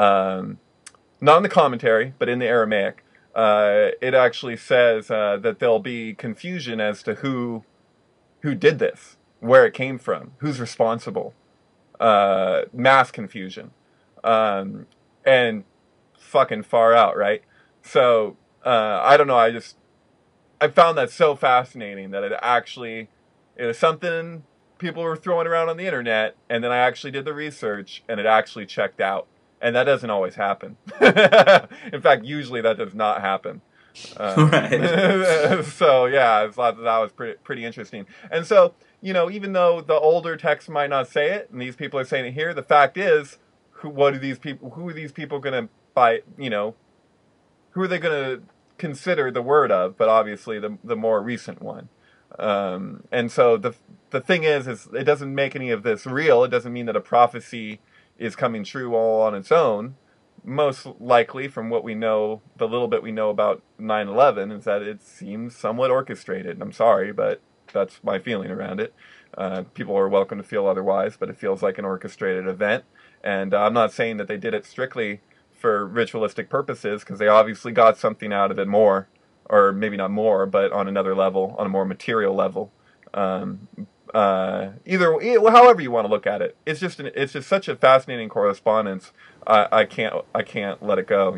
Speaker 2: not in the commentary, but in the Aramaic, it actually says that there'll be confusion as to who did this, where it came from, who's responsible, mass confusion, and fucking far out, right? So I don't know. I found that so fascinating that it was something people were throwing around on the internet, and then I actually did the research, and it actually checked out. And that doesn't always happen. In fact, usually that does not happen.
Speaker 1: Right.
Speaker 2: So yeah, I thought that was pretty interesting. And so, even though the older text might not say it, and these people are saying it here, the fact is, who are these people going to buy? Who are they going to consider the word of? But obviously, the more recent one. And so the thing is it doesn't make any of this real. It doesn't mean that a prophecy is coming true all on its own. Most likely, from what we know, the little bit we know about 9/11, is that it seems somewhat orchestrated. I'm sorry, but that's my feeling around it. People are welcome to feel otherwise, but it feels like an orchestrated event. And I'm not saying that they did it strictly for ritualistic purposes, because they obviously got something out of it more or maybe not more, but on another level, on a more material level. Um, however you want to look at it, it's just such a fascinating correspondence. I can't let it go.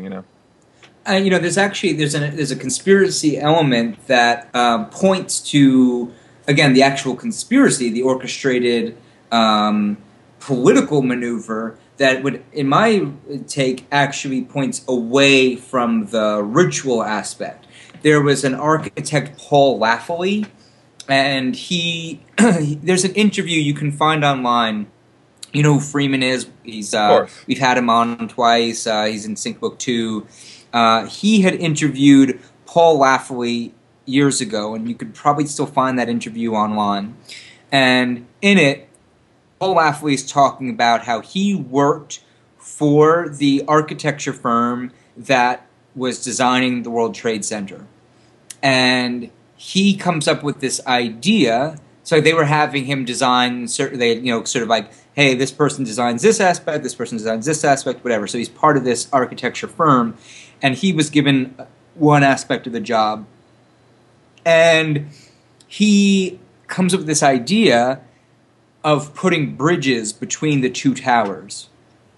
Speaker 1: There's a conspiracy element that points to, again, the actual conspiracy, the orchestrated political maneuver that would, in my take, actually points away from the ritual aspect. There was an architect, Paul Laffoley, and there's an interview you can find online. You know who Freeman is? We've had him on twice. He's in Sync Book 2. He had interviewed Paul Laffoley years ago, and you could probably still find that interview online. And in it, Paul Laffoley is talking about how he worked for the architecture firm that was designing the World Trade Center. And he comes up with this idea. So they were having him design sort of like, hey, this person designs this aspect, this person designs this aspect, whatever. So he's part of this architecture firm, and he was given one aspect of the job. And he comes up with this idea of putting bridges between the two towers.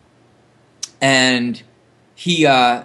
Speaker 1: And he,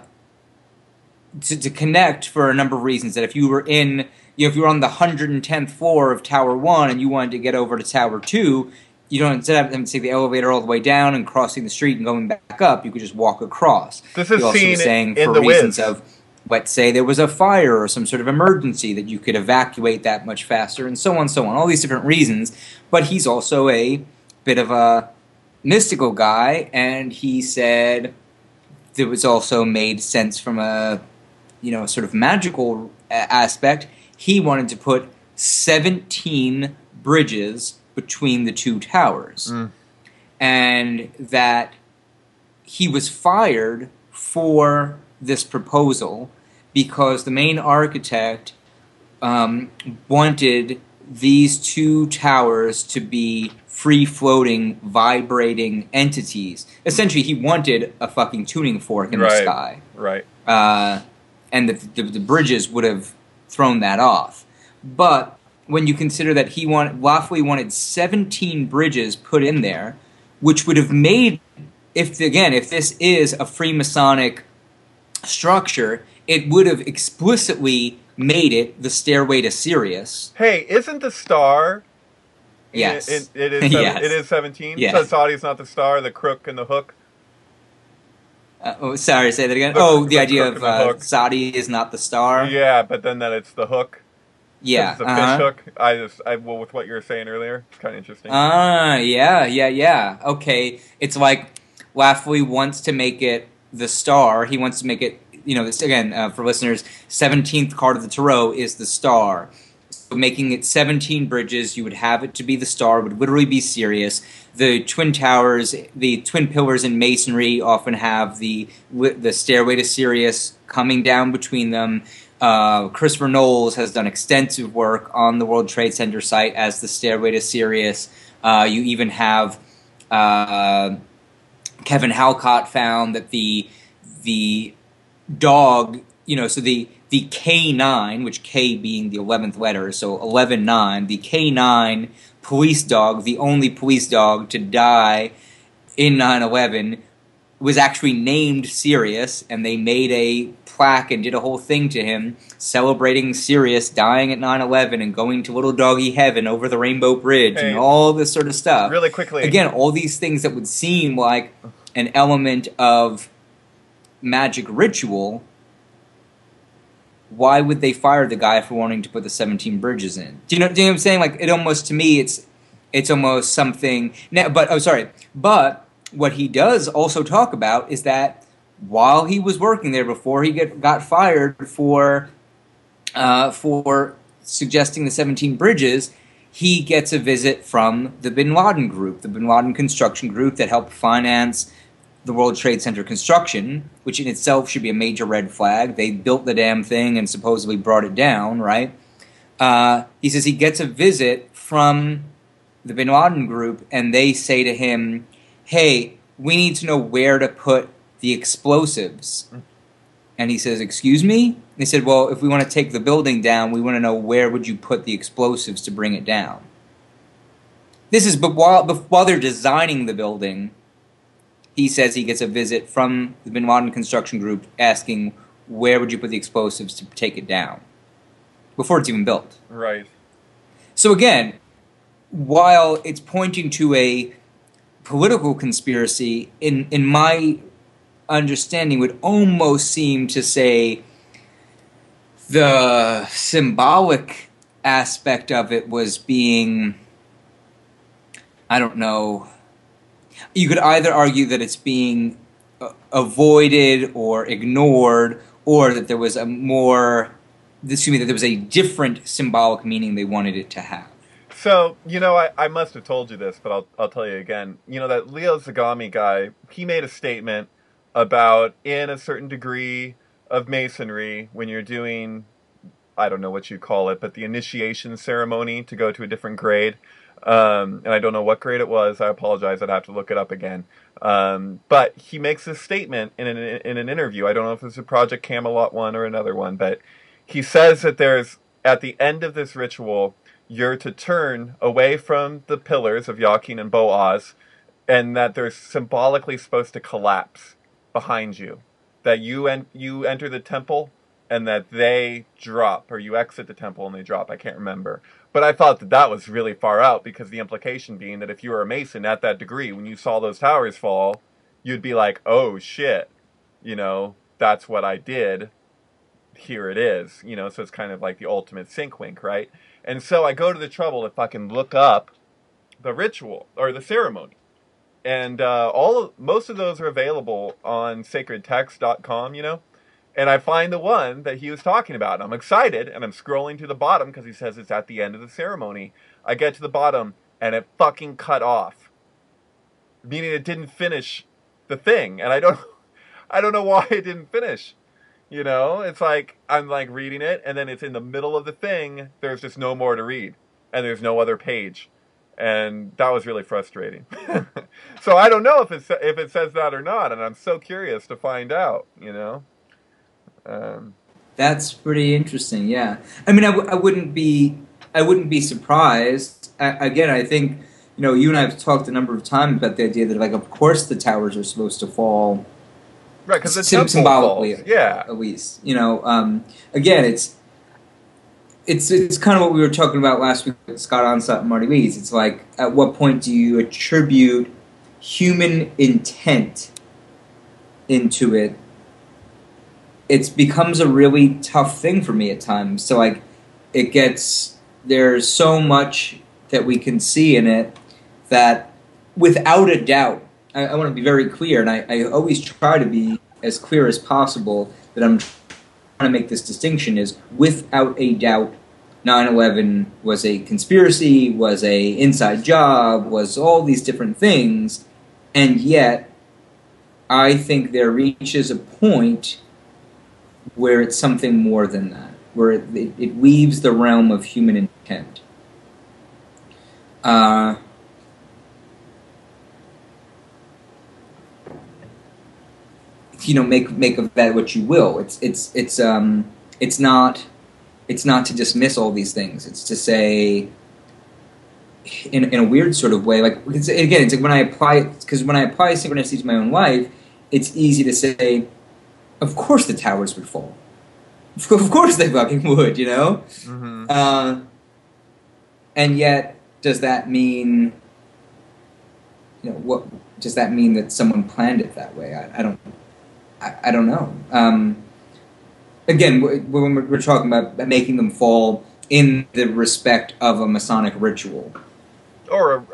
Speaker 1: to connect for a number of reasons, that if you were if you were on the 110th floor of Tower 1 and you wanted to get over to Tower 2, you don't, instead of having to take the elevator all the way down and crossing the street and going back up, you could just walk across.
Speaker 2: This is seen
Speaker 1: saying
Speaker 2: in
Speaker 1: for
Speaker 2: the
Speaker 1: reasons
Speaker 2: Wiz.
Speaker 1: of, let's say there was a fire or some sort of emergency that you could evacuate that much faster, and so on, all these different reasons. But he's also a bit of a mystical guy, and he said it was also made sense from a sort of magical aspect. He wanted to put 17 bridges between the two towers. And that he was fired for this proposal because the main architect wanted these two towers to be free-floating, vibrating entities. Essentially, he wanted a fucking tuning fork in the sky.
Speaker 2: Right.
Speaker 1: And the bridges would have thrown that off. But when you consider that Laffoley wanted 17 bridges put in there, which would have made, if this is a Freemasonic structure, it would have explicitly made it the Stairway to Sirius.
Speaker 2: Hey, isn't the star?
Speaker 1: Yes.
Speaker 2: It is.
Speaker 1: Yes.
Speaker 2: It is 17.
Speaker 1: Yes.
Speaker 2: So Saudi's not the star, the crook and the hook.
Speaker 1: Sorry, say that again. The idea of Saudi is not the star.
Speaker 2: Yeah, but then that it's the hook.
Speaker 1: Yeah,
Speaker 2: it's the fish hook. With what you were saying earlier, it's kind of interesting.
Speaker 1: Yeah. Okay, it's like Laffoley wants to make it the star. He wants to make it, this again for listeners. 17th card of the tarot is the star. So making it 17 bridges, you would have it to be the star. Would literally be Sirius. The twin towers, the twin pillars in masonry often have the Stairway to Sirius coming down between them. Christopher Knowles has done extensive work on the World Trade Center site as the Stairway to Sirius. You even have Kevin Halcott found that the dog, so the K9, which K being the 11th letter, so 11-9, the K9 police dog, the only police dog to die in 9/11, was actually named Sirius, and they made a plaque and did a whole thing to him celebrating Sirius dying at 9/11 and going to little doggy heaven over the Rainbow Bridge and all this sort of stuff.
Speaker 2: Really quickly.
Speaker 1: Again, all these things that would seem like an element of magic ritual. Why would they fire the guy for wanting to put the 17 bridges in? Do you know what I'm saying? Like, it almost, to me, it's almost something. But what he does also talk about is that while he was working there, before he got fired for suggesting the 17 bridges, he gets a visit from the Bin Laden group, the Bin Laden construction group that helped finance the World Trade Center construction, which in itself should be a major red flag. They built the damn thing and supposedly brought it down, right? He says he gets a visit from the Bin Laden group, and they say to him, hey, we need to know where to put the explosives. And he says, "Excuse me?" They said, "Well, if we want to take the building down, we want to know where would you put the explosives to bring it down." This is, but while they're designing the building, he says he gets a visit from the Bin Laden construction group asking, where would you put the explosives to take it down? Before it's even built.
Speaker 2: Right.
Speaker 1: So again, while it's pointing to a political conspiracy, in my understanding would almost seem to say the symbolic aspect of it was being, I don't know, you could either argue that it's being avoided or ignored, or that there was a that there was a different symbolic meaning they wanted it to have.
Speaker 2: So, I must have told you this, but I'll tell you again. That Leo Zagami guy, he made a statement about, in a certain degree of masonry, when you're doing, I don't know what you call it, but the initiation ceremony to go to a different grade, and I don't know what grade it was, I apologize, I'd have to look it up again, but he makes this statement in an interview. I don't know if it's a Project Camelot one or another one, but he says that at the end of this ritual, you're to turn away from the pillars of Yakin and Boaz, and that they're symbolically supposed to collapse behind you. That you enter the temple, and that they drop, or you exit the temple and they drop. I can't remember. But I thought that was really far out, because the implication being that if you were a Mason at that degree, when you saw those towers fall, you'd be like, oh shit, that's what I did. Here it is. So it's kind of like the ultimate sink wink, right? And so I go to the trouble to fucking look up the ritual, or the ceremony. And most of those are available on sacredtext.com, And I find the one that he was talking about. And I'm excited, and I'm scrolling to the bottom because he says it's at the end of the ceremony. I get to the bottom, and it fucking cut off. Meaning it didn't finish the thing. And I don't know why it didn't finish. It's like, I'm like reading it, and then it's in the middle of the thing. There's just no more to read. And there's no other page. And that was really frustrating. So I don't know if it says that or not, and I'm so curious to find out,
Speaker 1: That's pretty interesting. Yeah, I mean, I wouldn't be surprised. Again, I think you and I have talked a number of times about the idea that, like, of course the towers are supposed to fall,
Speaker 2: right? Because it's
Speaker 1: symbolically,
Speaker 2: falls. Yeah.
Speaker 1: At least, again, it's kind of what we were talking about last week with Scott Onsett and Marty Lees. It's like, at what point do you attribute human intent into it? It becomes a really tough thing for me at times. So, like, there's so much that we can see in it that, without a doubt, I want to be very clear, and I always try to be as clear as possible that I'm trying to make this distinction, is, without a doubt, 9/11 was a conspiracy, was a inside job, was all these different things, and yet I think there reaches a point where it's something more than that, where it leaves the realm of human intent. Make of that what you will. It's not to dismiss all these things. It's to say, in a weird sort of way, like, it's like when I apply synchronicity to my own life, it's easy to say, of course the towers would fall. Of course they fucking would,
Speaker 2: Mm-hmm.
Speaker 1: And yet, does that mean, what does that mean that someone planned it that way? I don't know. Again, when we're talking about making them fall in the respect of a Masonic ritual,
Speaker 2: or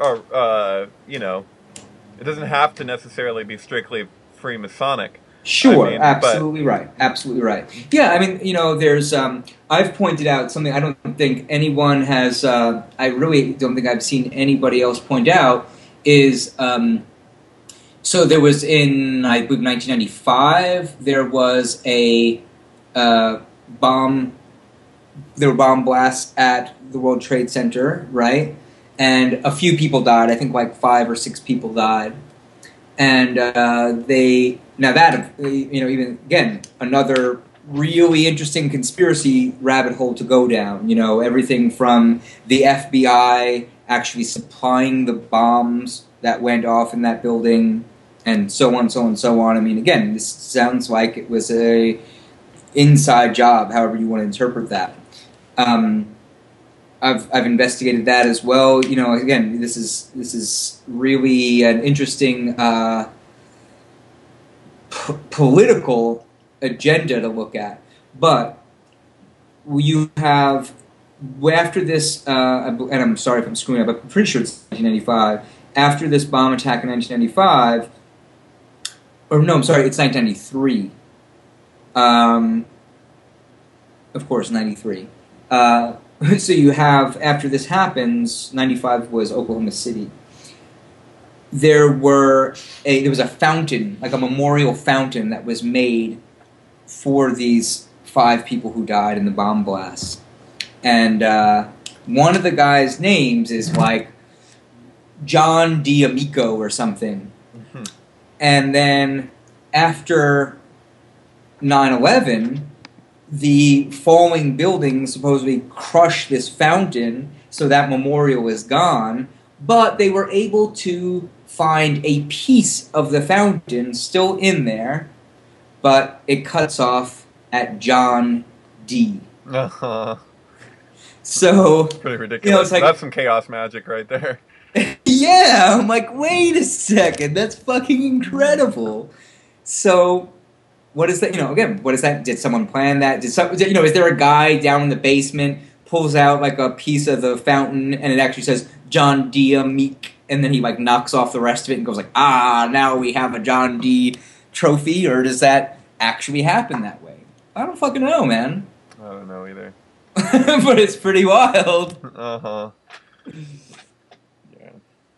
Speaker 2: it doesn't have to necessarily be strictly Freemasonic.
Speaker 1: Sure, absolutely right. Absolutely right. Yeah, I mean, there's, I've pointed out something I don't think anyone has, I really don't think I've seen anybody else point out, is, so there was in, I believe, 1995, there was there were bomb blasts at the World Trade Center, right? And a few people died. I think like 5 or 6 people died. and they now that even again another really interesting conspiracy rabbit hole to go down. Everything from the FBI actually supplying the bombs that went off in that building, and so on, so on, so on. I mean, again, this sounds like it was a inside job, however you want to interpret that. I've investigated that as well. Again, this is really an interesting political agenda to look at. But you have after this, and I'm sorry if I'm screwing up, but I'm pretty sure it's 1995. After this bomb attack in 1995, or no, I'm sorry, it's 1993. Of course, 93. So you have, after this happens, 95 was Oklahoma City. There was a fountain, like a memorial fountain that was made for these 5 people who died in the bomb blast. And one of the guys' names is like John D'Amico or something. Mm-hmm. And then after 9/11, the falling buildings supposedly crushed this fountain, so that memorial is gone. But they were able to find a piece of the fountain still in there, but it cuts off at John D.
Speaker 2: Uh-huh.
Speaker 1: So
Speaker 2: it's pretty ridiculous.
Speaker 1: It's like,
Speaker 2: that's some chaos magic right there.
Speaker 1: Yeah, I'm like, wait a second, that's fucking incredible. So, what is that? Again, what is that? Did someone plan that? Is there a guy down in the basement pulls out like a piece of the fountain and it actually says John D. Meek, and then he like knocks off the rest of it and goes like, now we have a John D. trophy, or does that actually happen that way? I don't fucking know, man.
Speaker 2: I don't know either.
Speaker 1: But it's pretty wild.
Speaker 2: Uh-huh. Yeah.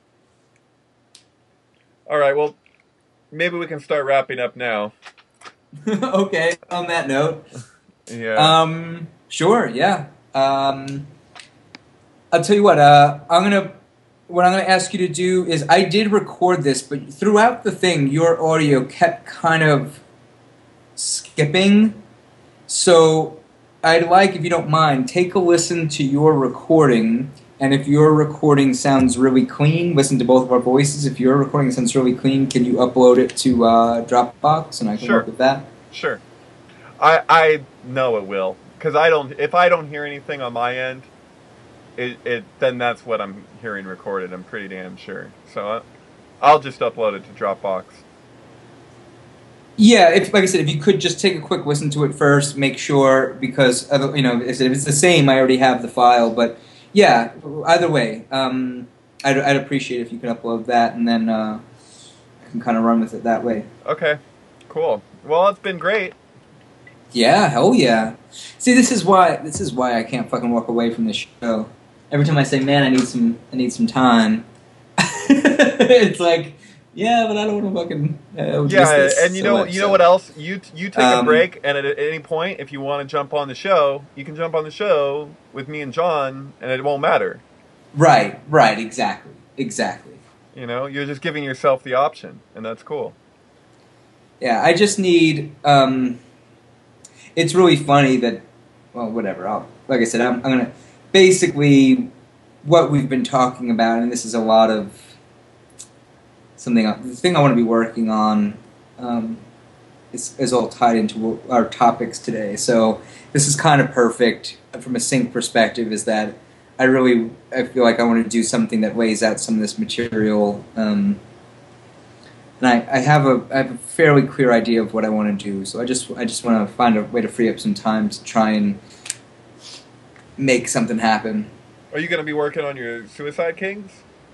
Speaker 2: All right, well, maybe we can start wrapping up now.
Speaker 1: Okay, on that note.
Speaker 2: Yeah.
Speaker 1: Sure, yeah. I'll tell you what, what I'm gonna ask you to do is, I did record this, but throughout the thing, your audio kept kind of skipping. So I'd like, if you don't mind, take a listen to your recording, and if your recording sounds really clean, listen to both of our voices. If your recording sounds really clean, can you upload it to Dropbox, and I can work with that?
Speaker 2: Sure. I know it will, because if I don't hear anything on my end, then that's what I'm hearing recorded. I'm pretty damn sure. So I'll just upload it to Dropbox.
Speaker 1: Yeah, like I said, if you could just take a quick listen to it first, make sure, because if it's the same, I already have the file. But yeah, either way, I'd appreciate if you could upload that, and then I can kind of run with it that way.
Speaker 2: Okay, cool. Well, it's been great.
Speaker 1: Yeah, hell yeah. See, this is why I can't fucking walk away from this show. Every time I say, man, I need some time, it's like, yeah, but I don't want to fucking
Speaker 2: and you know what else? You take a break, and at any point, if you want to jump on the show, you can jump on the show with me and John, and it won't matter.
Speaker 1: Right, exactly.
Speaker 2: You're just giving yourself the option, and that's cool.
Speaker 1: Yeah, I just need. It's really funny that, well, whatever. Like I said, I'm gonna basically what we've been talking about, and this is a lot of the thing I want to be working on is all tied into our topics today. So this is kind of perfect from a sync perspective, is that I feel like I want to do something that weighs out some of this material, and I have a fairly clear idea of what I want to do. So I just want to find a way to free up some time to try and make something happen.
Speaker 2: Are you going to be working on your Suicide Kings?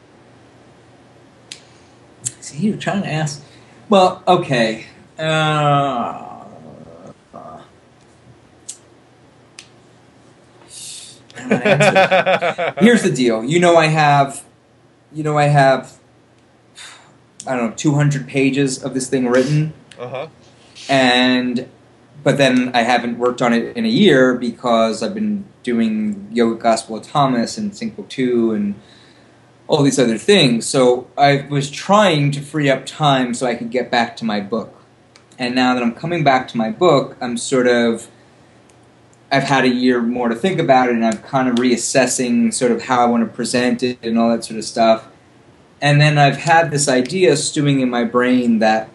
Speaker 1: See, you're trying to ask. Well, okay. Here's the deal. I have, I don't know, 200 pages of this thing written.
Speaker 2: Uh-huh.
Speaker 1: But then I haven't worked on it in a year because I've been doing Yoga Gospel of Thomas and Sync Book 2 and all these other things. So I was trying to free up time so I could get back to my book. And now that I'm coming back to my book, I've had a year more to think about it, and I'm kind of reassessing sort of how I want to present it and all that sort of stuff. And then I've had this idea stewing in my brain that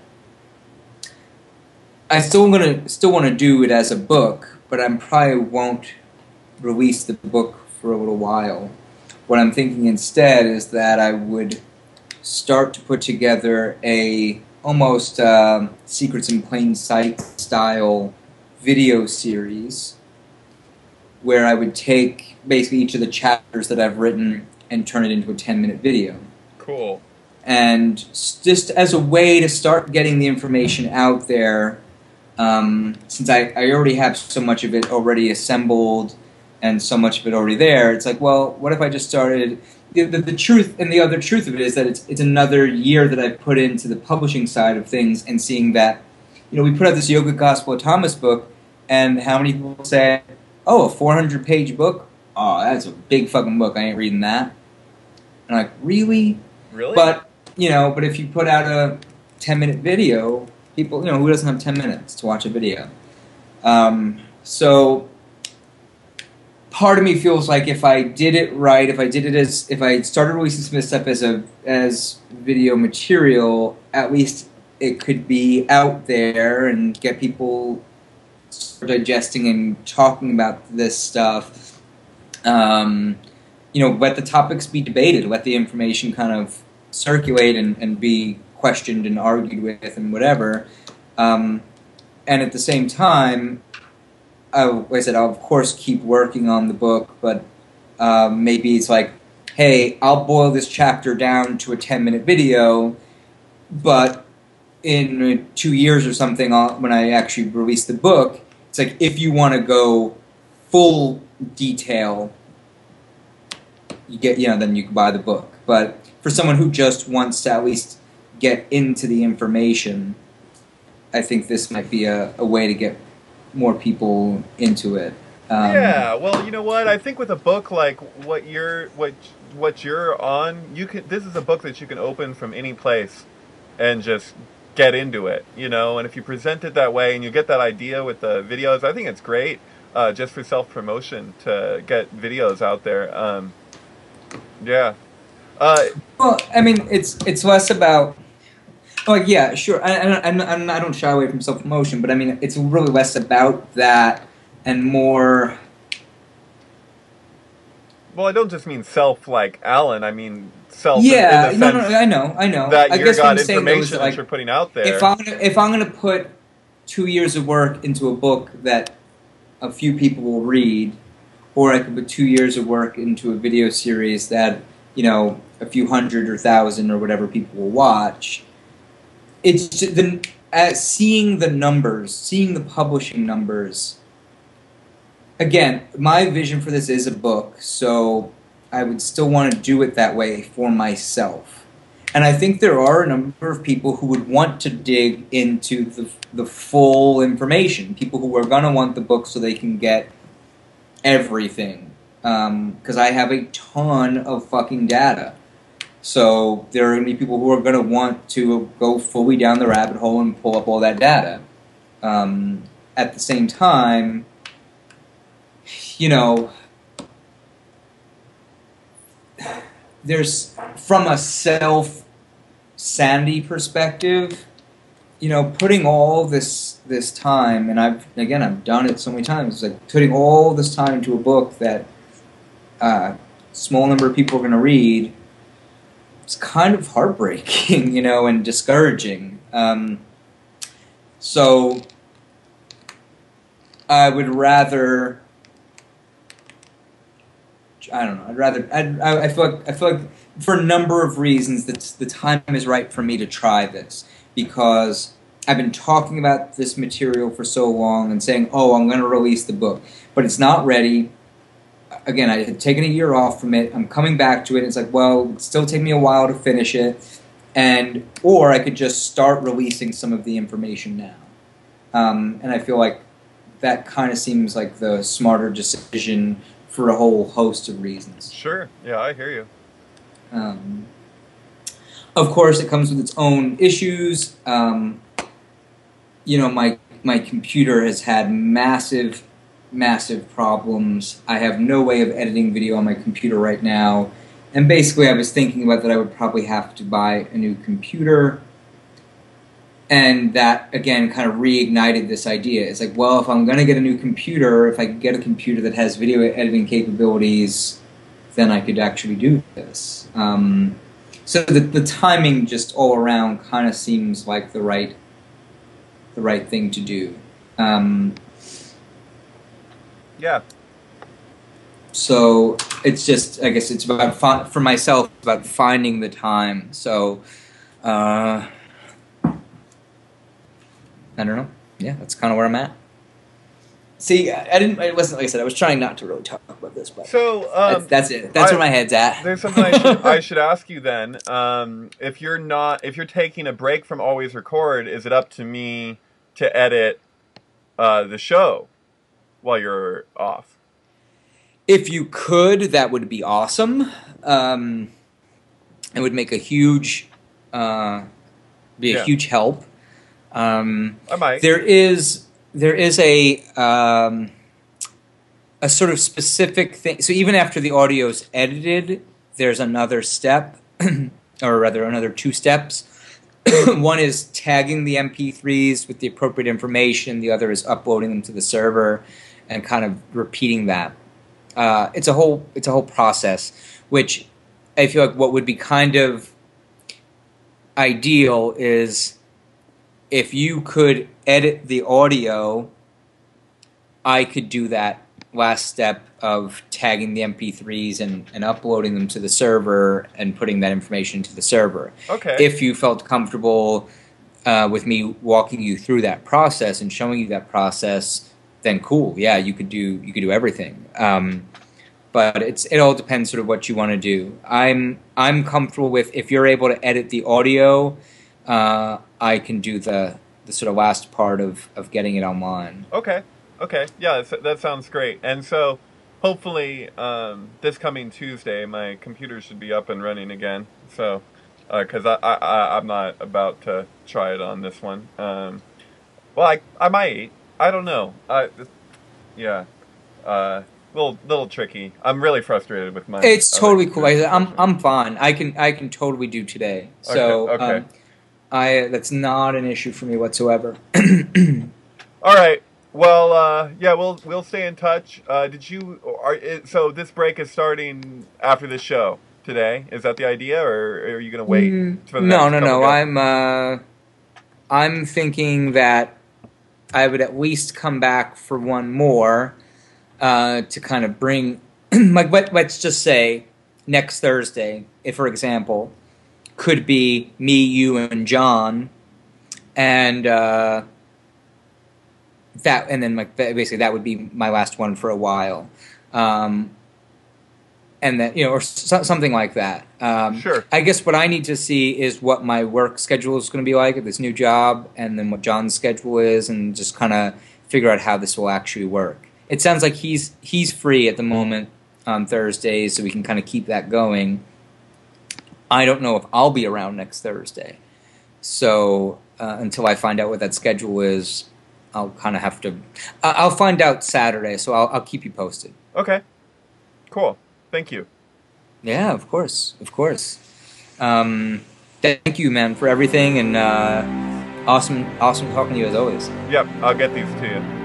Speaker 1: I still want to do it as a book, but I probably won't release the book for a little while. What I'm thinking instead is that I would start to put together a almost Secrets in Plain Sight style video series where I would take basically each of the chapters that I've written and turn it into a 10-minute video.
Speaker 2: Cool.
Speaker 1: And just as a way to start getting the information out there, since I already have so much of it already assembled and so much of it already there, it's like, well, what if I just started... The truth, and the other truth of it is that it's another year that I've put into the publishing side of things, and seeing that, we put out this Yoga Gospel of Thomas book, and how many people say, oh, a 400-page book? Oh, that's a big fucking book. I ain't reading that. And I'm like, really?
Speaker 2: Really?
Speaker 1: But if you put out a 10-minute video, people, who doesn't have 10 minutes to watch a video? So part of me feels like if I did it right, if I started releasing some of this stuff as video material, at least it could be out there and get people digesting and talking about this stuff. Let the topics be debated, let the information kind of circulate and be questioned and argued with and whatever. And at the same time, like I said, I'll of course keep working on the book, but maybe it's like, hey, I'll boil this chapter down to a 10-minute video, but in 2 years or something, when I actually release the book, it's like, if you want to go full detail, then you can buy the book. But for someone who just wants to at least get into the information, I think this might be a way to get more people into it.
Speaker 2: Yeah, well, you know what? I think with a book like what you're on, this is a book that you can open from any place and just get into it, and if you present it that way and you get that idea with the videos, I think it's great, just for self-promotion to get videos out there. Yeah.
Speaker 1: Well, I mean, it's less about... Like, yeah, sure. I don't shy away from self-promotion, but I mean, it's really less about that and more...
Speaker 2: Well, I don't just mean self like Alan. I mean self.
Speaker 1: Yeah,
Speaker 2: in the sense
Speaker 1: I know.
Speaker 2: That
Speaker 1: I
Speaker 2: you
Speaker 1: guess
Speaker 2: got
Speaker 1: what I'm saying,
Speaker 2: information
Speaker 1: though, is
Speaker 2: that you're putting out there.
Speaker 1: If I'm gonna put 2 years of work into a book that a few people will read, or I could put 2 years of work into a video series that a few hundred or thousand or whatever people will watch. It's just seeing the numbers, seeing the publishing numbers. Again, my vision for this is a book, so I would still want to do it that way for myself. And I think there are a number of people who would want to dig into the full information, people who are going to want the book so they can get everything. Because I have a ton of fucking data. So there are going to be people who are going to want to go fully down the rabbit hole and pull up all that data. At the same time, there's, from a self-sanity perspective, putting all this time, and I've done it so many times, like putting all this time into a book that a small number of people are going to read, it's kind of heartbreaking, and discouraging. So I would rather, I don't know, I feel like for a number of reasons that the time is right for me to try this, because I've been talking about this material for so long and saying, oh, I'm going to release the book, but it's not ready. Again, I had taken a year off from it. I'm coming back to it. It's like, well, it'd still take me a while to finish it, or I could just start releasing some of the information now. And I feel like that kind of seems like the smarter decision for a whole host of reasons.
Speaker 2: Sure. Yeah, I hear you.
Speaker 1: Of course, it comes with its own issues. My computer has had massive problems. I have no way of editing video on my computer right now. And basically, I was thinking about that I would probably have to buy a new computer. And that, again, kind of reignited this idea. It's like, well, if I'm going to get a new computer, if I could get a computer that has video editing capabilities, then I could actually do this. So the timing just all around kind of seems like the right thing to do.
Speaker 2: Yeah.
Speaker 1: So it's just, I guess it's about, for myself, about finding the time. So, I don't know. Yeah, that's kind of where I'm at. See, it wasn't, like I said, I was trying not to really talk about this, but
Speaker 2: so
Speaker 1: that's it. That's where my head's at.
Speaker 2: There's something I should ask you then. If you're taking a break from Always Record, is it up to me to edit the show while you're off?
Speaker 1: If you could, that would be awesome. It would make a huge, huge help.
Speaker 2: I might.
Speaker 1: There is a sort of specific thing. So even after the audio is edited, there's another step, or rather another 2 steps. One is tagging the MP3s with the appropriate information. The other is uploading them to the server and kind of repeating that. It's a whole process, which I feel like what would be kind of ideal is if you could edit the audio, I could do that last step of tagging the MP3s and uploading them to the server and putting that information to the server.
Speaker 2: Okay.
Speaker 1: If you felt comfortable with me walking you through that process and showing you that process, then cool. Yeah, you could do everything. But it all depends sort of what you want to do. I'm comfortable with, if you're able to edit the audio, I can do the sort of last part of getting it online.
Speaker 2: Okay. Yeah, that sounds great. And so, hopefully, this coming Tuesday, my computer should be up and running again. So, because I'm not about to try it on this one. Well, I might. I don't know. Yeah. Little tricky. I'm really frustrated with my.
Speaker 1: It's totally cool. I'm fine. I can totally do today. So
Speaker 2: okay.
Speaker 1: That's not an issue for me whatsoever.
Speaker 2: All right. Well, yeah, we'll stay in touch. So this break is starting after the show today? Is that the idea, or are you going to wait for the next couple
Speaker 1: No. I'm thinking that I would at least come back for one more to kind of bring, like, let's just say next Thursday, if, for example, could be me, you, and John, and then like basically that would be my last one for a while, and then or something like that.
Speaker 2: Sure.
Speaker 1: I guess what I need to see is what my work schedule is going to be like at this new job, and then what John's schedule is, and just kind of figure out how this will actually work. It sounds like he's free at the moment on Thursdays, so we can kind of keep that going. I don't know if I'll be around next Thursday, so until I find out what that schedule is, I'll kind of have to. I'll find out Saturday, so I'll keep you posted.
Speaker 2: Okay, cool. Thank you.
Speaker 1: Yeah, of course. Thank you, man, for everything, and awesome talking to you as always.
Speaker 2: Yep, I'll get these to you.